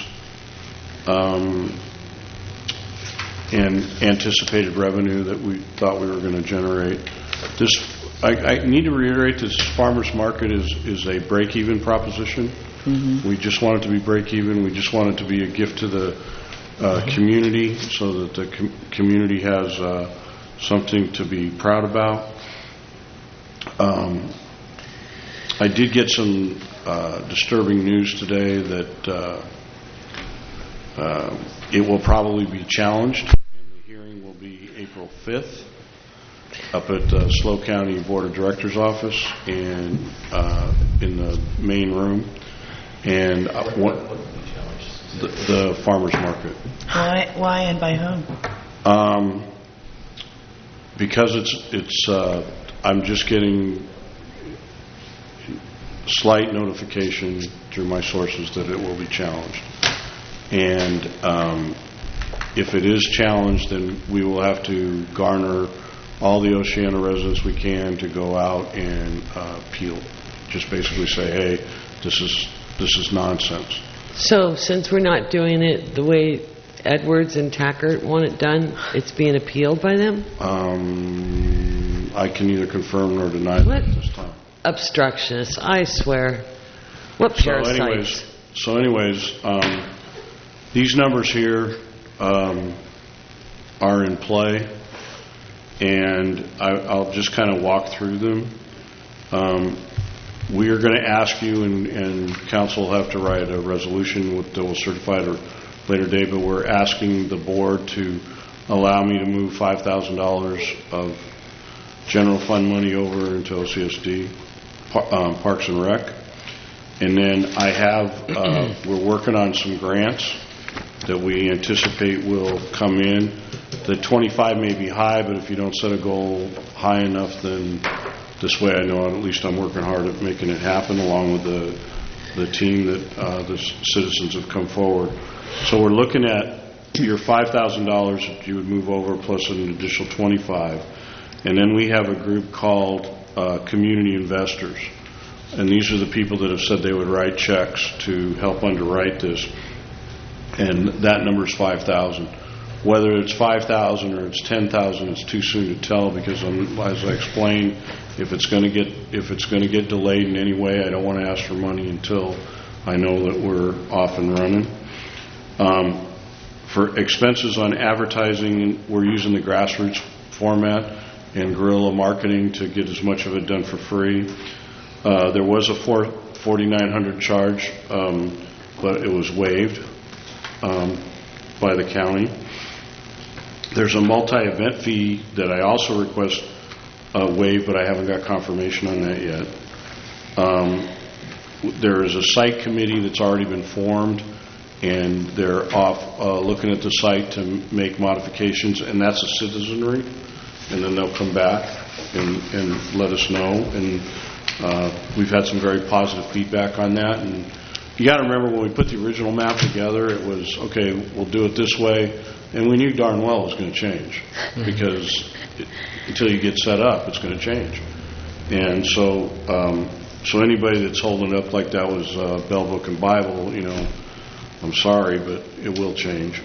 [SPEAKER 6] and anticipated revenue that we thought we were going to generate. I need to reiterate, this farmers market is a break-even proposition. We just want it to be break-even. We just want it to be a gift to the community, so that the community has something to be proud about. I did get some disturbing news today that it will probably be challenged, and the hearing will be April 5th up at the SLO County Board of Directors office and in the main room. And the farmers market.
[SPEAKER 7] Why and by whom?
[SPEAKER 6] Because it's I'm just getting slight notification through my sources that it will be challenged. And if it is challenged, then we will have to garner all the Oceana residents we can to go out and appeal. Just basically say, hey, this is nonsense.
[SPEAKER 12] So since we're not doing it the way Edwards and Tackert want it done, it's being appealed by them?
[SPEAKER 6] I can neither confirm nor deny that at this time.
[SPEAKER 12] Obstructionists, I swear. What parasites?
[SPEAKER 6] So anyways, these numbers here are in play, and I'll just kind of walk through them. we are going to ask you, and council will have to write a resolution that will certify it at a later date, but we're asking the board to allow me to move $5,000 of general fund money over into OCSD, Parks and Rec. And then I have, we're working on some grants that we anticipate will come in. The 25 may be high, but if you don't set a goal high enough, then this way I know at least I'm working hard at making it happen, along with the team that the citizens have come forward. So we're looking at your $5,000 that you would move over plus an additional 25. And then we have a group called Community Investors. And these are the people that have said they would write checks to help underwrite this. And that number is 5,000. Whether it's 5,000 or it's 10,000, it's too soon to tell, because as I explained, if it's going to get delayed in any way, I don't want to ask for money until I know that we're off and running. For expenses on advertising, we're using the grassroots format and guerrilla marketing to get as much of it done for free. There was a $4,900 charge, but it was waived by the county. There's a multi-event fee that I also request waived, but I haven't got confirmation on that yet. There is a site committee that's already been formed, and they're off looking at the site to make modifications, and that's a citizenry, and then they'll come back and let us know. And we've had some very positive feedback on that. And you got to remember, when we put the original map together, it was, okay, we'll do it this way, and we knew darn well it was going to change, because until you get set up, it's going to change. And so so anybody that's holding it up like that was Bell Book and Bible, you know, I'm sorry, but it will change.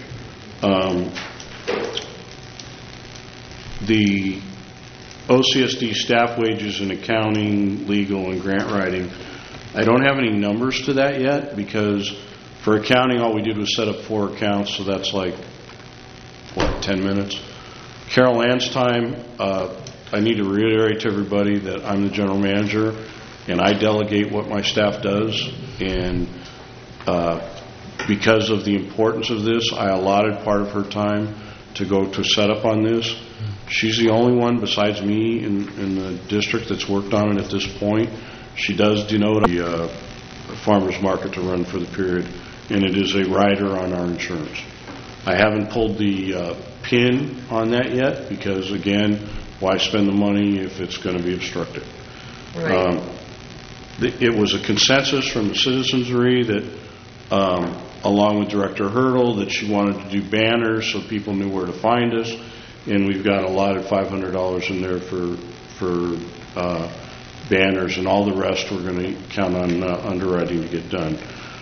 [SPEAKER 6] The OCSD staff wages and accounting, legal, and grant writing, I don't have any numbers to that yet, because for accounting, all we did was set up 4 accounts, so that's like, 10 minutes. Carol Ann's time, I need to reiterate to everybody that I'm the general manager, and I delegate what my staff does, and because of the importance of this, I allotted part of her time to go to set up on this. She's the only one besides me in the district that's worked on it at this point. She does denote the farmer's market to run for the period, and it is a rider on our insurance. I haven't pulled the pin on that yet, because, again, why spend the money if it's going to be obstructed?
[SPEAKER 12] Right.
[SPEAKER 6] It was a consensus from the citizenry that, along with Director Hurdle, that she wanted to do banners so people knew where to find us, and we've got allotted $500 in there for banners, and all the rest we're going to count on underwriting to get done.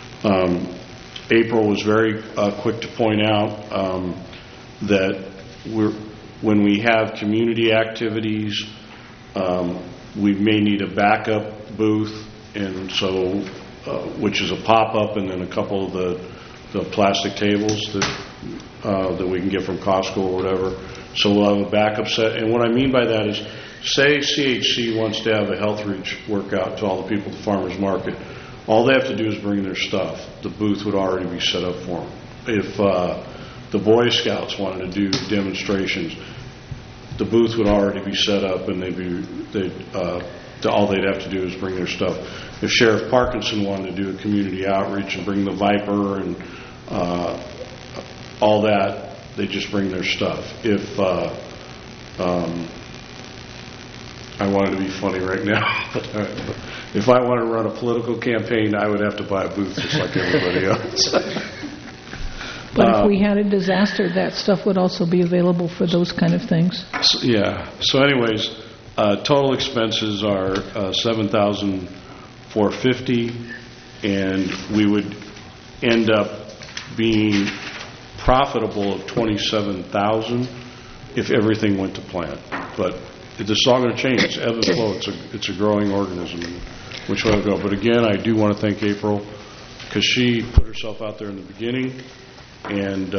[SPEAKER 6] April was very quick to point out that when we have community activities, we may need a backup booth, and so which is a pop-up, and then a couple of the plastic tables that we can get from Costco or whatever. So we'll have a backup set. And what I mean by that is, say CHC wants to have a health reach workout to all the people at the farmers market. All they have to do is bring their stuff. The booth would already be set up for them. If the Boy Scouts wanted to do demonstrations, the booth would already be set up, and all they'd have to do is bring their stuff. If Sheriff Parkinson wanted to do a community outreach and bring the Viper and all that, they just bring their stuff. If I wanted to be funny right now, but if I want to run a political campaign, I would have to buy a booth just like everybody else.
[SPEAKER 4] But if we had a disaster, that stuff would also be available for those kind of things.
[SPEAKER 6] Yeah. So anyways, total expenses are $7,450, and we would end up being profitable of $27,000 if everything went to plan. But this is all going to change. It's ebb and flow. It's a growing organism, which way it'll go. But again, I do want to thank April, because she put herself out there in the beginning, and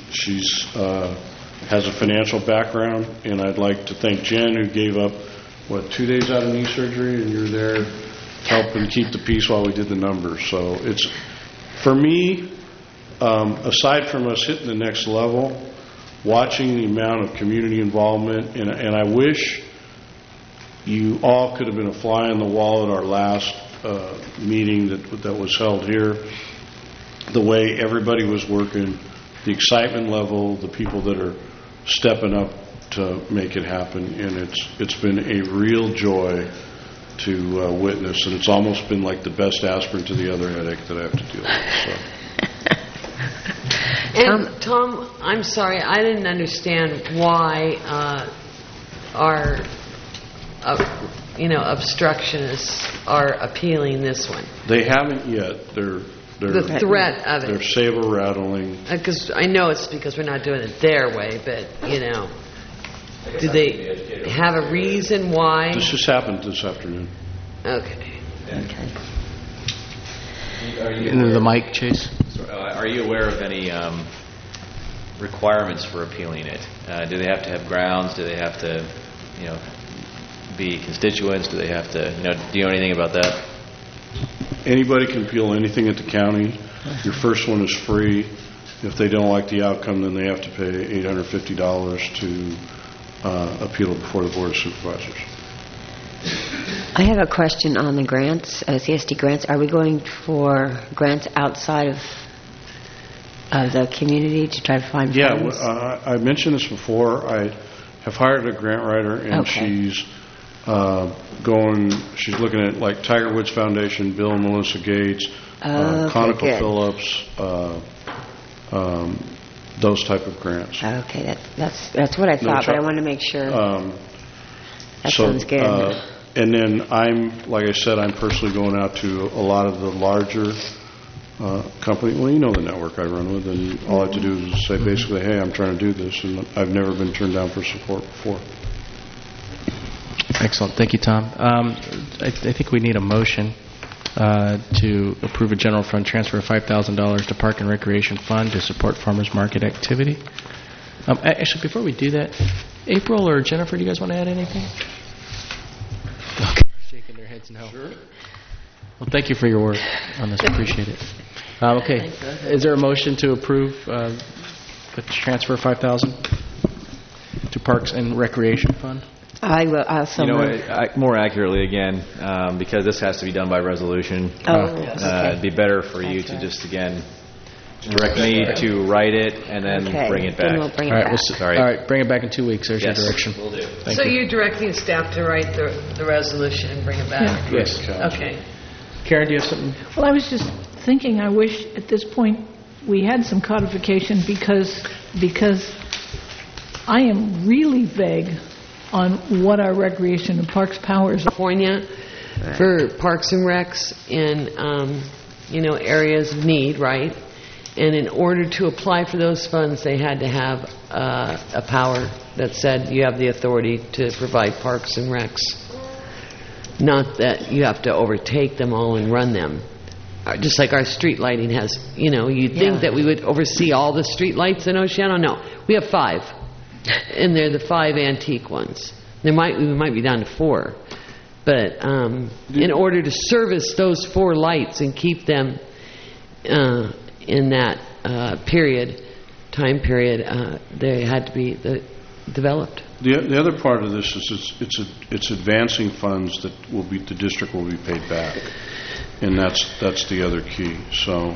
[SPEAKER 6] she's has a financial background. And I'd like to thank Jen, who gave up 2 days out of knee surgery, and you're there helping keep the peace while we did the numbers. So it's, for me, aside from us hitting the next level, watching the amount of community involvement, and I wish you all could have been a fly on the wall at our last meeting that was held here, the way everybody was working, the excitement level, the people that are stepping up to make it happen, and it's been a real joy to witness, and it's almost been like the best aspirin to the other headache that I have to deal with. So.
[SPEAKER 12] And Tom, I'm sorry, I didn't understand why our obstructionists are appealing this one.
[SPEAKER 6] They haven't yet. They're
[SPEAKER 12] the threat of it.
[SPEAKER 6] They're saber rattling.
[SPEAKER 12] Because I know it's because we're not doing it their way, but do they have a reason why?
[SPEAKER 6] This just happened this afternoon.
[SPEAKER 12] Okay.
[SPEAKER 2] Into the mic, Chase.
[SPEAKER 13] Are you aware of any requirements for appealing it? Do they have to have grounds? Do they have to, be constituents? Do they have to, do you know anything about that?
[SPEAKER 6] Anybody can appeal anything at the county. Your first one is free. If they don't like the outcome, then they have to pay $850 to appeal it before the Board of Supervisors.
[SPEAKER 1] I have a question on the grants, CSD grants. Are we going for grants outside of the community to try to find funds?
[SPEAKER 6] Yeah, I mentioned this before. I have hired a grant writer, and she's she's looking at like Tiger Woods Foundation, Bill and Melinda Gates, ConocoPhillips, those type of grants.
[SPEAKER 1] Okay, that's what I thought, but I wanted to make sure. That sounds good.
[SPEAKER 6] And then like I said, I'm personally going out to a lot of the larger companies. Well, you know the network I run with, and all I have to do is say basically, hey, I'm trying to do this, and I've never been turned down for support before.
[SPEAKER 2] Excellent. Thank you, Tom. I think we need a motion to approve a general fund transfer of $5,000 to Park and Recreation Fund to support farmers market activity. Actually, before we do that, April or Jennifer, do you guys want to add anything? Okay, shaking their heads no. Sure. Well, thank you for your work on this. Appreciate it. Okay, is there a motion to approve the transfer of $5,000 to Parks and Recreation Fund?
[SPEAKER 1] I will.
[SPEAKER 13] More accurately, again, because this has to be done by resolution. It'd be better for you to just direct me to write it and then bring it back.
[SPEAKER 1] Then we'll bring it back.
[SPEAKER 2] All right, bring it back in 2 weeks. There's your direction.
[SPEAKER 13] Will do.
[SPEAKER 2] Thank
[SPEAKER 12] you.
[SPEAKER 2] you.
[SPEAKER 12] You're directing staff to write the resolution and bring it back?
[SPEAKER 4] Yeah.
[SPEAKER 2] Yes.
[SPEAKER 12] Okay.
[SPEAKER 2] Karen, do you have something?
[SPEAKER 4] Well, I was just thinking, I wish at this point we had some codification because I am really vague on what our recreation and parks powers are.
[SPEAKER 12] California for parks and recs in areas of need, right? And in order to apply for those funds, they had to have a power that said you have the authority to provide parks and recs. Not that you have to overtake them all and run them. Just like our street lighting has, you'd think that we would oversee all the street lights in Oceano. No, we have 5. And they're the 5 antique ones. We might be down to 4. But in order to service those 4 lights and keep them in that time period, they had to be developed.
[SPEAKER 6] The other part of this is it's advancing funds that the district will be paid back, and that's the other key. So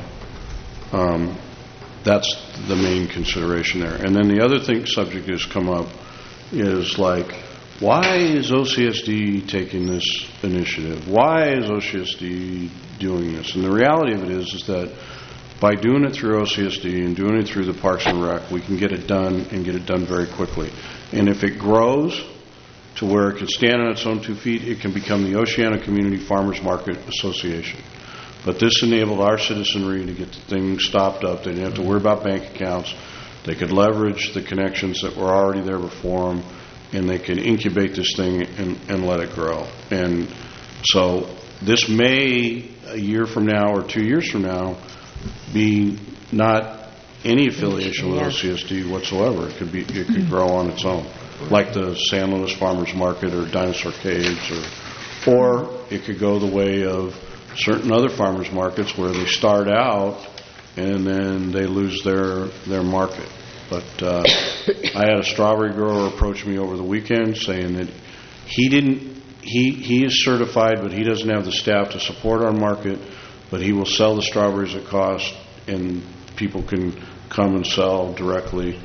[SPEAKER 6] that's the main consideration there. And then the other subject has come up is like, why is OCSD taking this initiative? Why is OCSD doing this? And the reality of it is that by doing it through OCSD and doing it through the Parks and Rec, we can get it done and get it done very quickly. And if it grows to where it can stand on its own 2 feet, it can become the Oceano Community Farmers Market Association. But this enabled our citizenry to get the thing stopped up. They didn't have to worry about bank accounts. They could leverage the connections that were already there before them, and they can incubate this thing and let it grow. And so this may, a year from now or 2 years from now, be not any affiliation with OCSD whatsoever. It could grow on its own. like the San Luis Farmers Market or Dinosaur Caves, or it could go the way of certain other farmers markets where they start out and then they lose their market. But I had a strawberry grower approach me over the weekend saying that he is certified, but he doesn't have the staff to support our market, but he will sell the strawberries at cost, and people can come and sell directly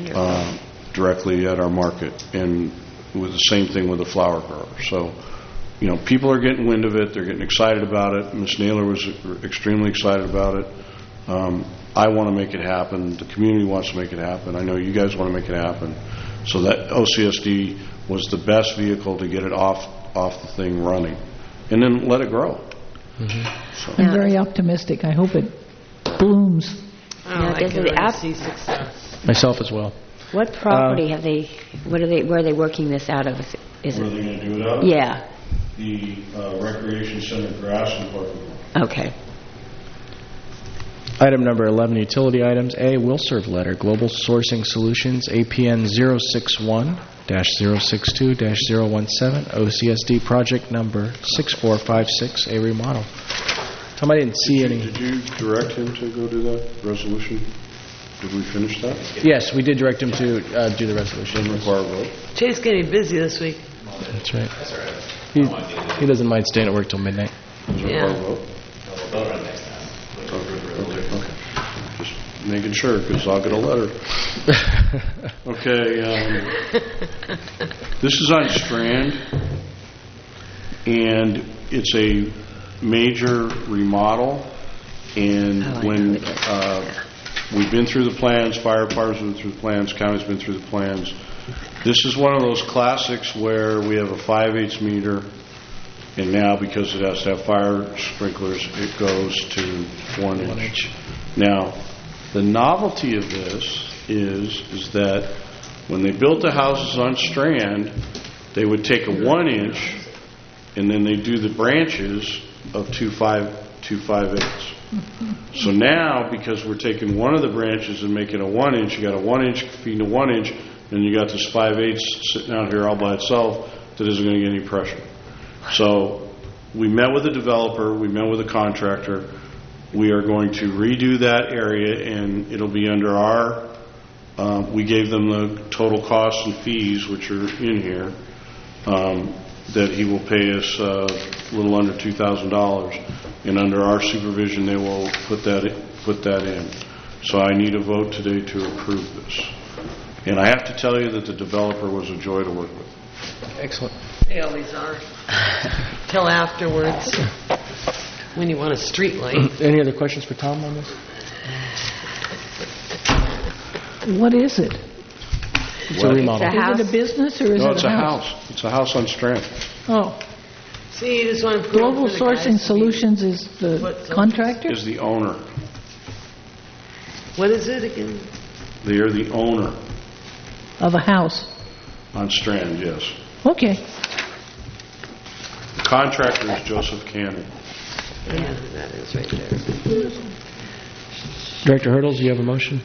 [SPEAKER 6] at our market. And with the same thing with the flower grower. So, people are getting wind of it. They're getting excited about it. Ms. Naylor was extremely excited about it. I want to make it happen. The community wants to make it happen. I know you guys want to make it happen. So that OCSD was the best vehicle to get it off the thing running, and then let it grow. So.
[SPEAKER 4] I'm very optimistic. I hope it blooms.
[SPEAKER 12] I can really see success.
[SPEAKER 2] Myself as well.
[SPEAKER 1] What property have they? Where are they working this out of? Is
[SPEAKER 6] where are they going to do it out?
[SPEAKER 1] Yeah.
[SPEAKER 6] The Recreation Center grass and parking lot.
[SPEAKER 1] Okay.
[SPEAKER 2] Item number 11, utility items. A, will serve letter, Global Sourcing Solutions, APN 061-062-017, OCSD project number 6456, a remodel. Tom, I didn't see any.
[SPEAKER 6] Did you direct him to go do that resolution? Did we finish that?
[SPEAKER 2] Yes, we did direct him to do the resolution.
[SPEAKER 6] Doesn't require a vote?
[SPEAKER 12] Jay's getting busy this week.
[SPEAKER 2] That's right. That's all right. He doesn't mind staying at work till midnight.
[SPEAKER 6] Does it require a vote? Okay. Just making sure, because I'll get a letter. Okay. This is on Strand, and it's a major remodel. And when we've been through the plans, fire department's been through the plans, county's been through the plans. This is one of those classics where we have a 5/8 meter. And now, because it has to have fire sprinklers, it goes to 1 inch. Now, the novelty of this is that when they built the houses on Strand, they would take a 1 inch, and then they do the branches of 2 5/8. So now, because we're taking one of the branches and making a 1 inch, you got a 1 inch feeding a 1 inch, and you got this 5/8 sitting out here all by itself that isn't going to get any pressure. So we met with the developer, we met with the contractor. We are going to redo that area, and it'll be under our, we gave them the total costs and fees, which are in here, that he will pay us a little under $2,000. And under our supervision, they will put that in. So I need a vote today to approve this. And I have to tell you that the developer was a joy to work with.
[SPEAKER 2] Excellent.
[SPEAKER 12] They always are. Till afterwards, when you want a street light.
[SPEAKER 2] Any other questions for Tom on this?
[SPEAKER 4] What is it?
[SPEAKER 2] It's a remodel.
[SPEAKER 4] Is it a business or is it a house?
[SPEAKER 6] No, it's a house. It's a house on Strand.
[SPEAKER 4] Oh.
[SPEAKER 12] See, you just want to
[SPEAKER 4] Global Sourcing Solutions is the contractor?
[SPEAKER 6] Is the owner.
[SPEAKER 12] What is it again?
[SPEAKER 6] They are the owner.
[SPEAKER 4] Of a house?
[SPEAKER 6] On Strand, yes.
[SPEAKER 4] Okay.
[SPEAKER 6] The contractor is Joseph Cannon.
[SPEAKER 12] Yeah, that is right there.
[SPEAKER 2] Director Hurdles, do you have a motion?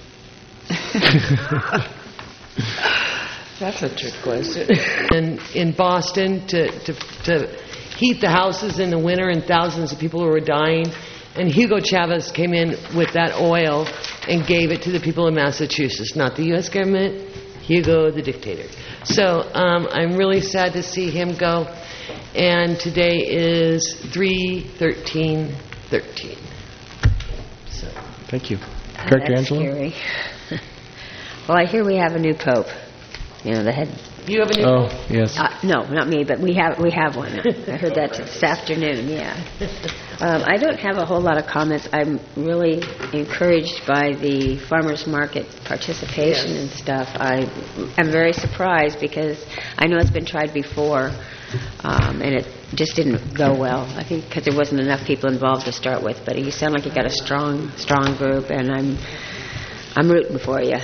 [SPEAKER 12] That's a trick question. And in Boston, to heat the houses in the winter, and thousands of people who were dying. And Hugo Chavez came in with that oil and gave it to the people of Massachusetts, not the U.S. government, Hugo the dictator. So I'm really sad to see him go. And today is 3/13/13. So.
[SPEAKER 2] Thank you. Director
[SPEAKER 1] That's
[SPEAKER 2] Angelo?
[SPEAKER 1] Scary. Well, I hear we have a new pope. You know, the head.
[SPEAKER 12] You have a new
[SPEAKER 2] pope?
[SPEAKER 12] pope?
[SPEAKER 2] Yes.
[SPEAKER 1] No, not me, but we have one. I heard that this afternoon. Yeah. I don't have a whole lot of comments. I'm really encouraged by the farmers market participation and stuff. I'm very surprised because I know it's been tried before, and it just didn't go well. I think because there wasn't enough people involved to start with. But you sound like you got a strong group, and I'm rooting for you.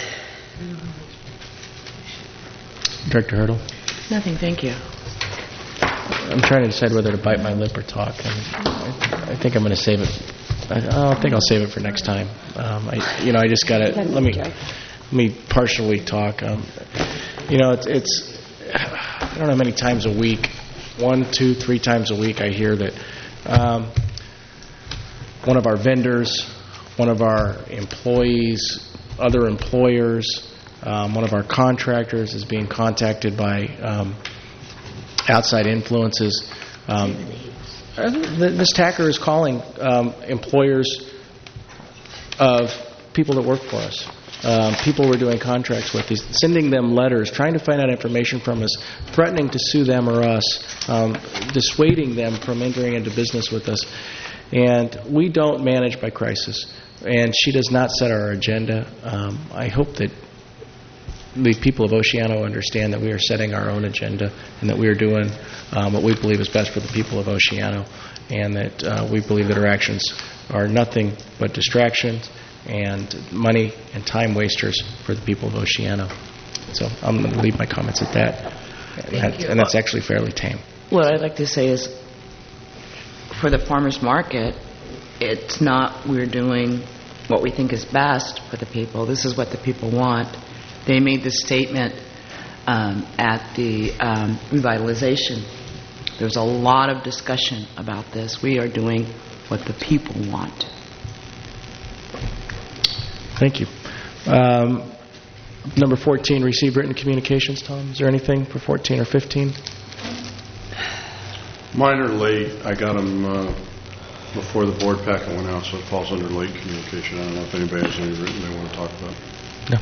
[SPEAKER 2] Director Hurdle?
[SPEAKER 12] Nothing, thank you.
[SPEAKER 2] I'm trying to decide whether to bite my lip or talk. I think I'm going to save it. I think I'll save it for next time. I just got to let me partially talk. it's I don't know how many times a week, 1, 2, 3 times a week I hear that one of our vendors, one of our employees, other employers, one of our contractors is being contacted by outside influences. This Tacker is calling employers of people that work for us, people we're doing contracts with. He's sending them letters, trying to find out information from us, threatening to sue them or us, dissuading them from entering into business with us. And we don't manage by crisis. And she does not set our agenda. I hope that the people of Oceano understand that we are setting our own agenda and that we are doing what we believe is best for the people of Oceano, and that we believe that our actions are nothing but distractions and money and time wasters for the people of Oceano. So I'm going to leave my comments at that. And that's actually fairly tame.
[SPEAKER 14] What I'd like to say is, for the farmers market, it's not we're doing what we think is best for the people. This is what the people want. They made this statement at the revitalization. There's a lot of discussion about this. We are doing what the people want.
[SPEAKER 2] Thank you. Number 14, receive written communications, Tom. Is there anything for 14 or 15?
[SPEAKER 6] Mine are late. I got them before the board packet went out, so it falls under late communication. I don't know if anybody has any written they want to talk about.
[SPEAKER 2] No.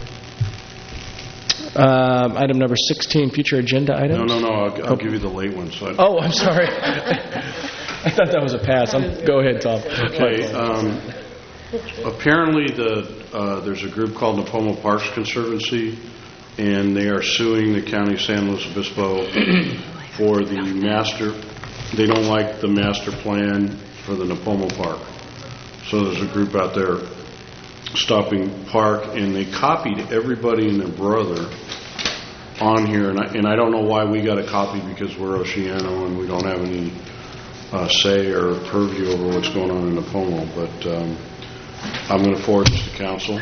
[SPEAKER 2] Item number 16, future agenda items?
[SPEAKER 6] No. I'll give you the late ones. So
[SPEAKER 2] I'm sorry. I thought that was a pass. Go ahead, Tom.
[SPEAKER 6] Okay. Apparently, there's a group called Napomo Parks Conservancy, and they are suing the County of San Luis Obispo for the master. They don't like the master plan for the Napomo Park. So there's a group out there stopping park, and they copied everybody and their brother on here, and I don't know why we got a copy, because we're Oceano and we don't have any say or purview over what's going on in Napomo, but I'm going to forward this to council.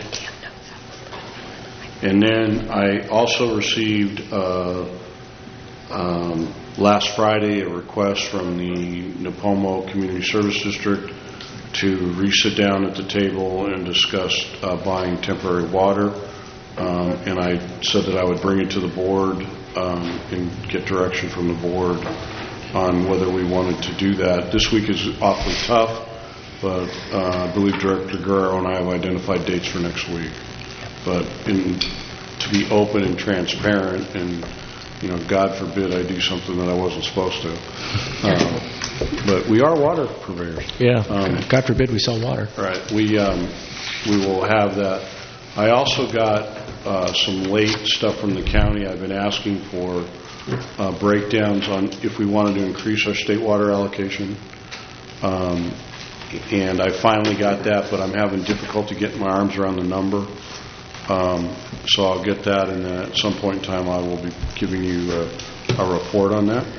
[SPEAKER 6] And then I also received last Friday a request from the Napomo Community Service District to re-sit down at the table and discuss buying temporary water. And I said that I would bring it to the board and get direction from the board on whether we wanted to do that. This week is awfully tough, but I believe Director Guerrero and I have identified dates for next week. But to be open and transparent, and God forbid I do something that I wasn't supposed to. But we are water purveyors.
[SPEAKER 2] Yeah. God forbid we sell water.
[SPEAKER 6] Right. We will have that. I also got some late stuff from the county. I've been asking for breakdowns on if we wanted to increase our state water allocation. And I finally got that, but I'm having difficulty getting my arms around the number. So I'll get that, and then at some point in time I will be giving you a report on that.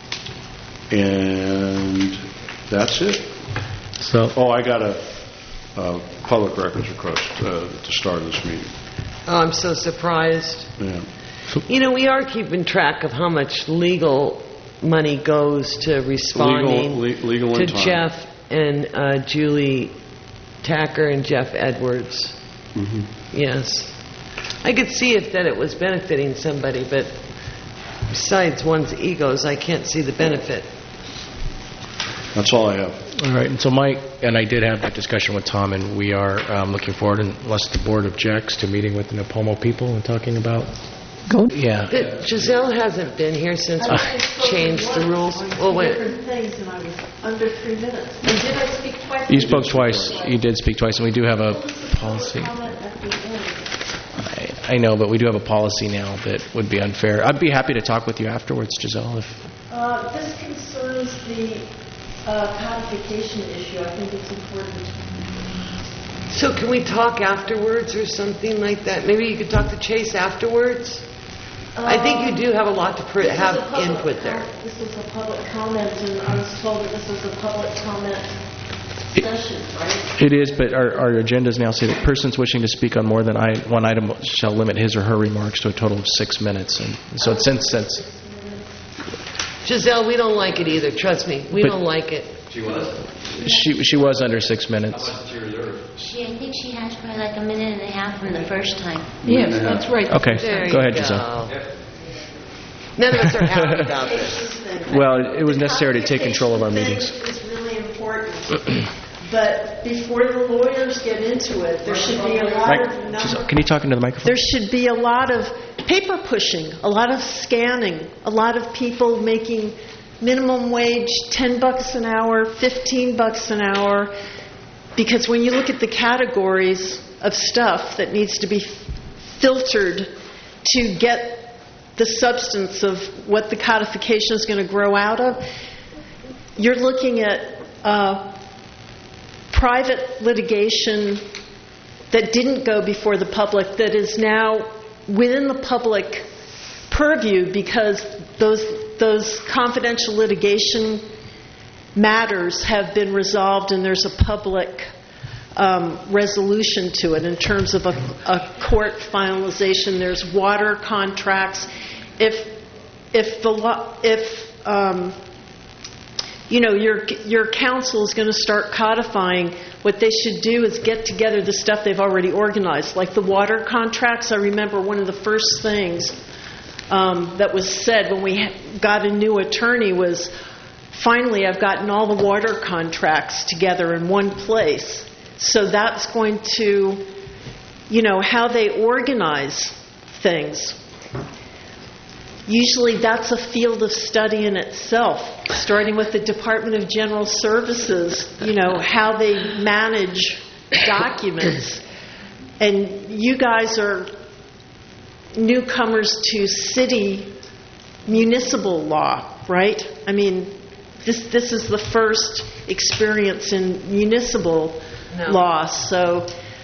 [SPEAKER 6] And that's it. I got a public records request at the start of this meeting.
[SPEAKER 12] Oh, I'm so surprised.
[SPEAKER 6] Yeah.
[SPEAKER 12] We are keeping track of how much legal money goes to responding
[SPEAKER 6] legal
[SPEAKER 12] to
[SPEAKER 6] and time.
[SPEAKER 12] Jeff and Julie Tacker and Jeff Edwards.
[SPEAKER 6] Mm-hmm.
[SPEAKER 12] Yes. I could see that it was benefiting somebody, but besides one's egos, I can't see the benefit.
[SPEAKER 6] That's all I have.
[SPEAKER 2] All right. And so I did have that discussion with Tom, and we are looking forward, unless the board objects, to meeting with the Napomo people and talking about... Yeah.
[SPEAKER 12] Giselle hasn't been here since we changed the rules. Well, wait.
[SPEAKER 7] Different things, and I was under 3 minutes. And did I speak twice?
[SPEAKER 2] You spoke twice. You did speak twice, and we do have a policy. I know, but we do have a policy now that would be unfair. I'd be happy to talk with you afterwards, Giselle.
[SPEAKER 15] This concerns the codification issue. I think it's important.
[SPEAKER 12] So can we talk afterwards or something like that? Maybe you could talk to Chase afterwards? I think you do have a lot to have input there.
[SPEAKER 15] This was a public comment, and I was told that this was a public comment session, right?
[SPEAKER 2] It is, but our agendas now say that persons wishing to speak on more than one item shall limit his or her remarks to a total of 6 minutes. And so since
[SPEAKER 12] Giselle, we don't like it either. Trust me, we don't like it.
[SPEAKER 2] she was under 6 minutes.
[SPEAKER 3] I think she had probably like a minute and a half from the first time.
[SPEAKER 4] Yes, that's right.
[SPEAKER 2] Okay,
[SPEAKER 12] There
[SPEAKER 2] go
[SPEAKER 12] you
[SPEAKER 2] ahead, Giselle.
[SPEAKER 12] None of us are happy about this.
[SPEAKER 2] Well, it was necessary to take control of our meetings.
[SPEAKER 7] It's really important. But before the lawyers get into it, there should be a lot of
[SPEAKER 2] Giselle, can you talk into the microphone?
[SPEAKER 7] There should be a lot of paper pushing, a lot of scanning, a lot of people making minimum wage $10 an hour, $15 an hour, because when you look at the categories of stuff that needs to be filtered to get the substance of what the codification is going to grow out of, you're looking at private litigation that didn't go before the public that is now within the public purview because those confidential litigation matters have been resolved and there's a public resolution to it in terms of a court finalization. There's water contracts. If your council is going to start codifying, what they should do is get together the stuff they've already organized, like the water contracts. I remember one of the first things that was said when we got a new attorney was, finally, I've gotten all the water contracts together in one place. So that's going to, how they organize things. Usually that's a field of study in itself, starting with the Department of General Services, how they manage documents. And you guys are newcomers to city municipal law, right? I mean, this is the first experience in municipal law. So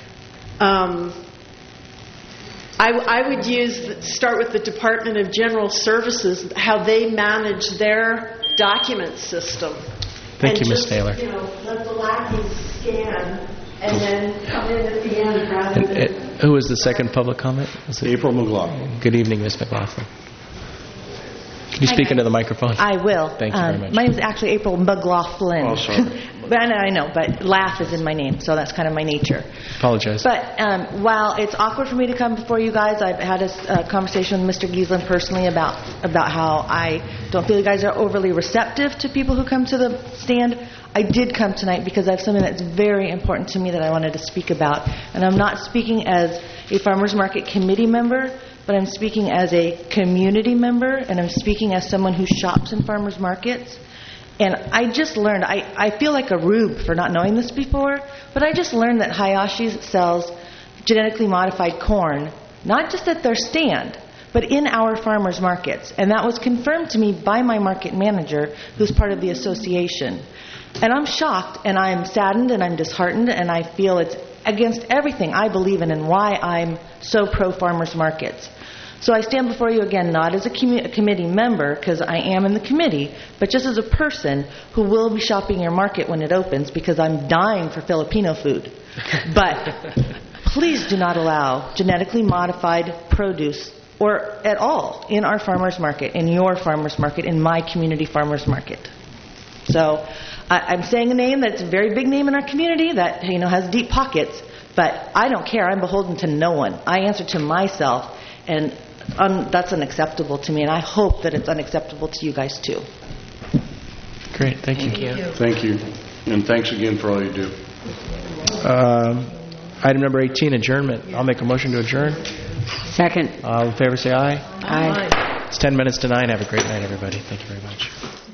[SPEAKER 7] I would start with the Department of General Services, how they manage their document system.
[SPEAKER 2] Thank you, Ms. Taylor.
[SPEAKER 7] Let the lackeys scan and then come in at the end rather than...
[SPEAKER 2] Who was the second public comment?
[SPEAKER 6] April McLaughlin.
[SPEAKER 2] Good evening, Ms. McLaughlin. Can you speak into the microphone?
[SPEAKER 16] I will.
[SPEAKER 2] Thank you very much.
[SPEAKER 16] My name is actually April McLaughlin.
[SPEAKER 6] Oh, sorry.
[SPEAKER 16] But I know, but laugh is in my name, so that's kind of my nature.
[SPEAKER 2] Apologize.
[SPEAKER 16] But while it's awkward for me to come before you guys, I've had a conversation with Mr. Giesland personally about how I don't feel you guys are overly receptive to people who come to the stand. I did come tonight because I have something that's very important to me that I wanted to speak about. And I'm not speaking as a farmers market committee member, but I'm speaking as a community member, and I'm speaking as someone who shops in farmers markets. And I just learned, I feel like a rube for not knowing this before, but I just learned that Hayashi's sells genetically modified corn, not just at their stand, but in our farmers markets. And that was confirmed to me by my market manager, who's part of the association. And I'm shocked, and I'm saddened, and I'm disheartened, and I feel it's against everything I believe in and why I'm so pro-farmers markets. So I stand before you again, not as a committee member, because I am in the committee, but just as a person who will be shopping your market when it opens, because I'm dying for Filipino food. But please do not allow genetically modified produce, or at all, in our farmers market, in your farmers market, in my community farmers market. So I'm saying a name that's a very big name in our community that has deep pockets, but I don't care. I'm beholden to no one. I answer to myself, and that's unacceptable to me, and I hope that it's unacceptable to you guys too.
[SPEAKER 2] Great, thank you.
[SPEAKER 6] Thank you. And thanks again for all you do.
[SPEAKER 2] Item number 18, adjournment. I'll make a motion to adjourn.
[SPEAKER 1] Second.
[SPEAKER 2] All in favor say aye.
[SPEAKER 1] Aye.
[SPEAKER 2] It's 10 minutes to 9. Have a great night, everybody. Thank you very much.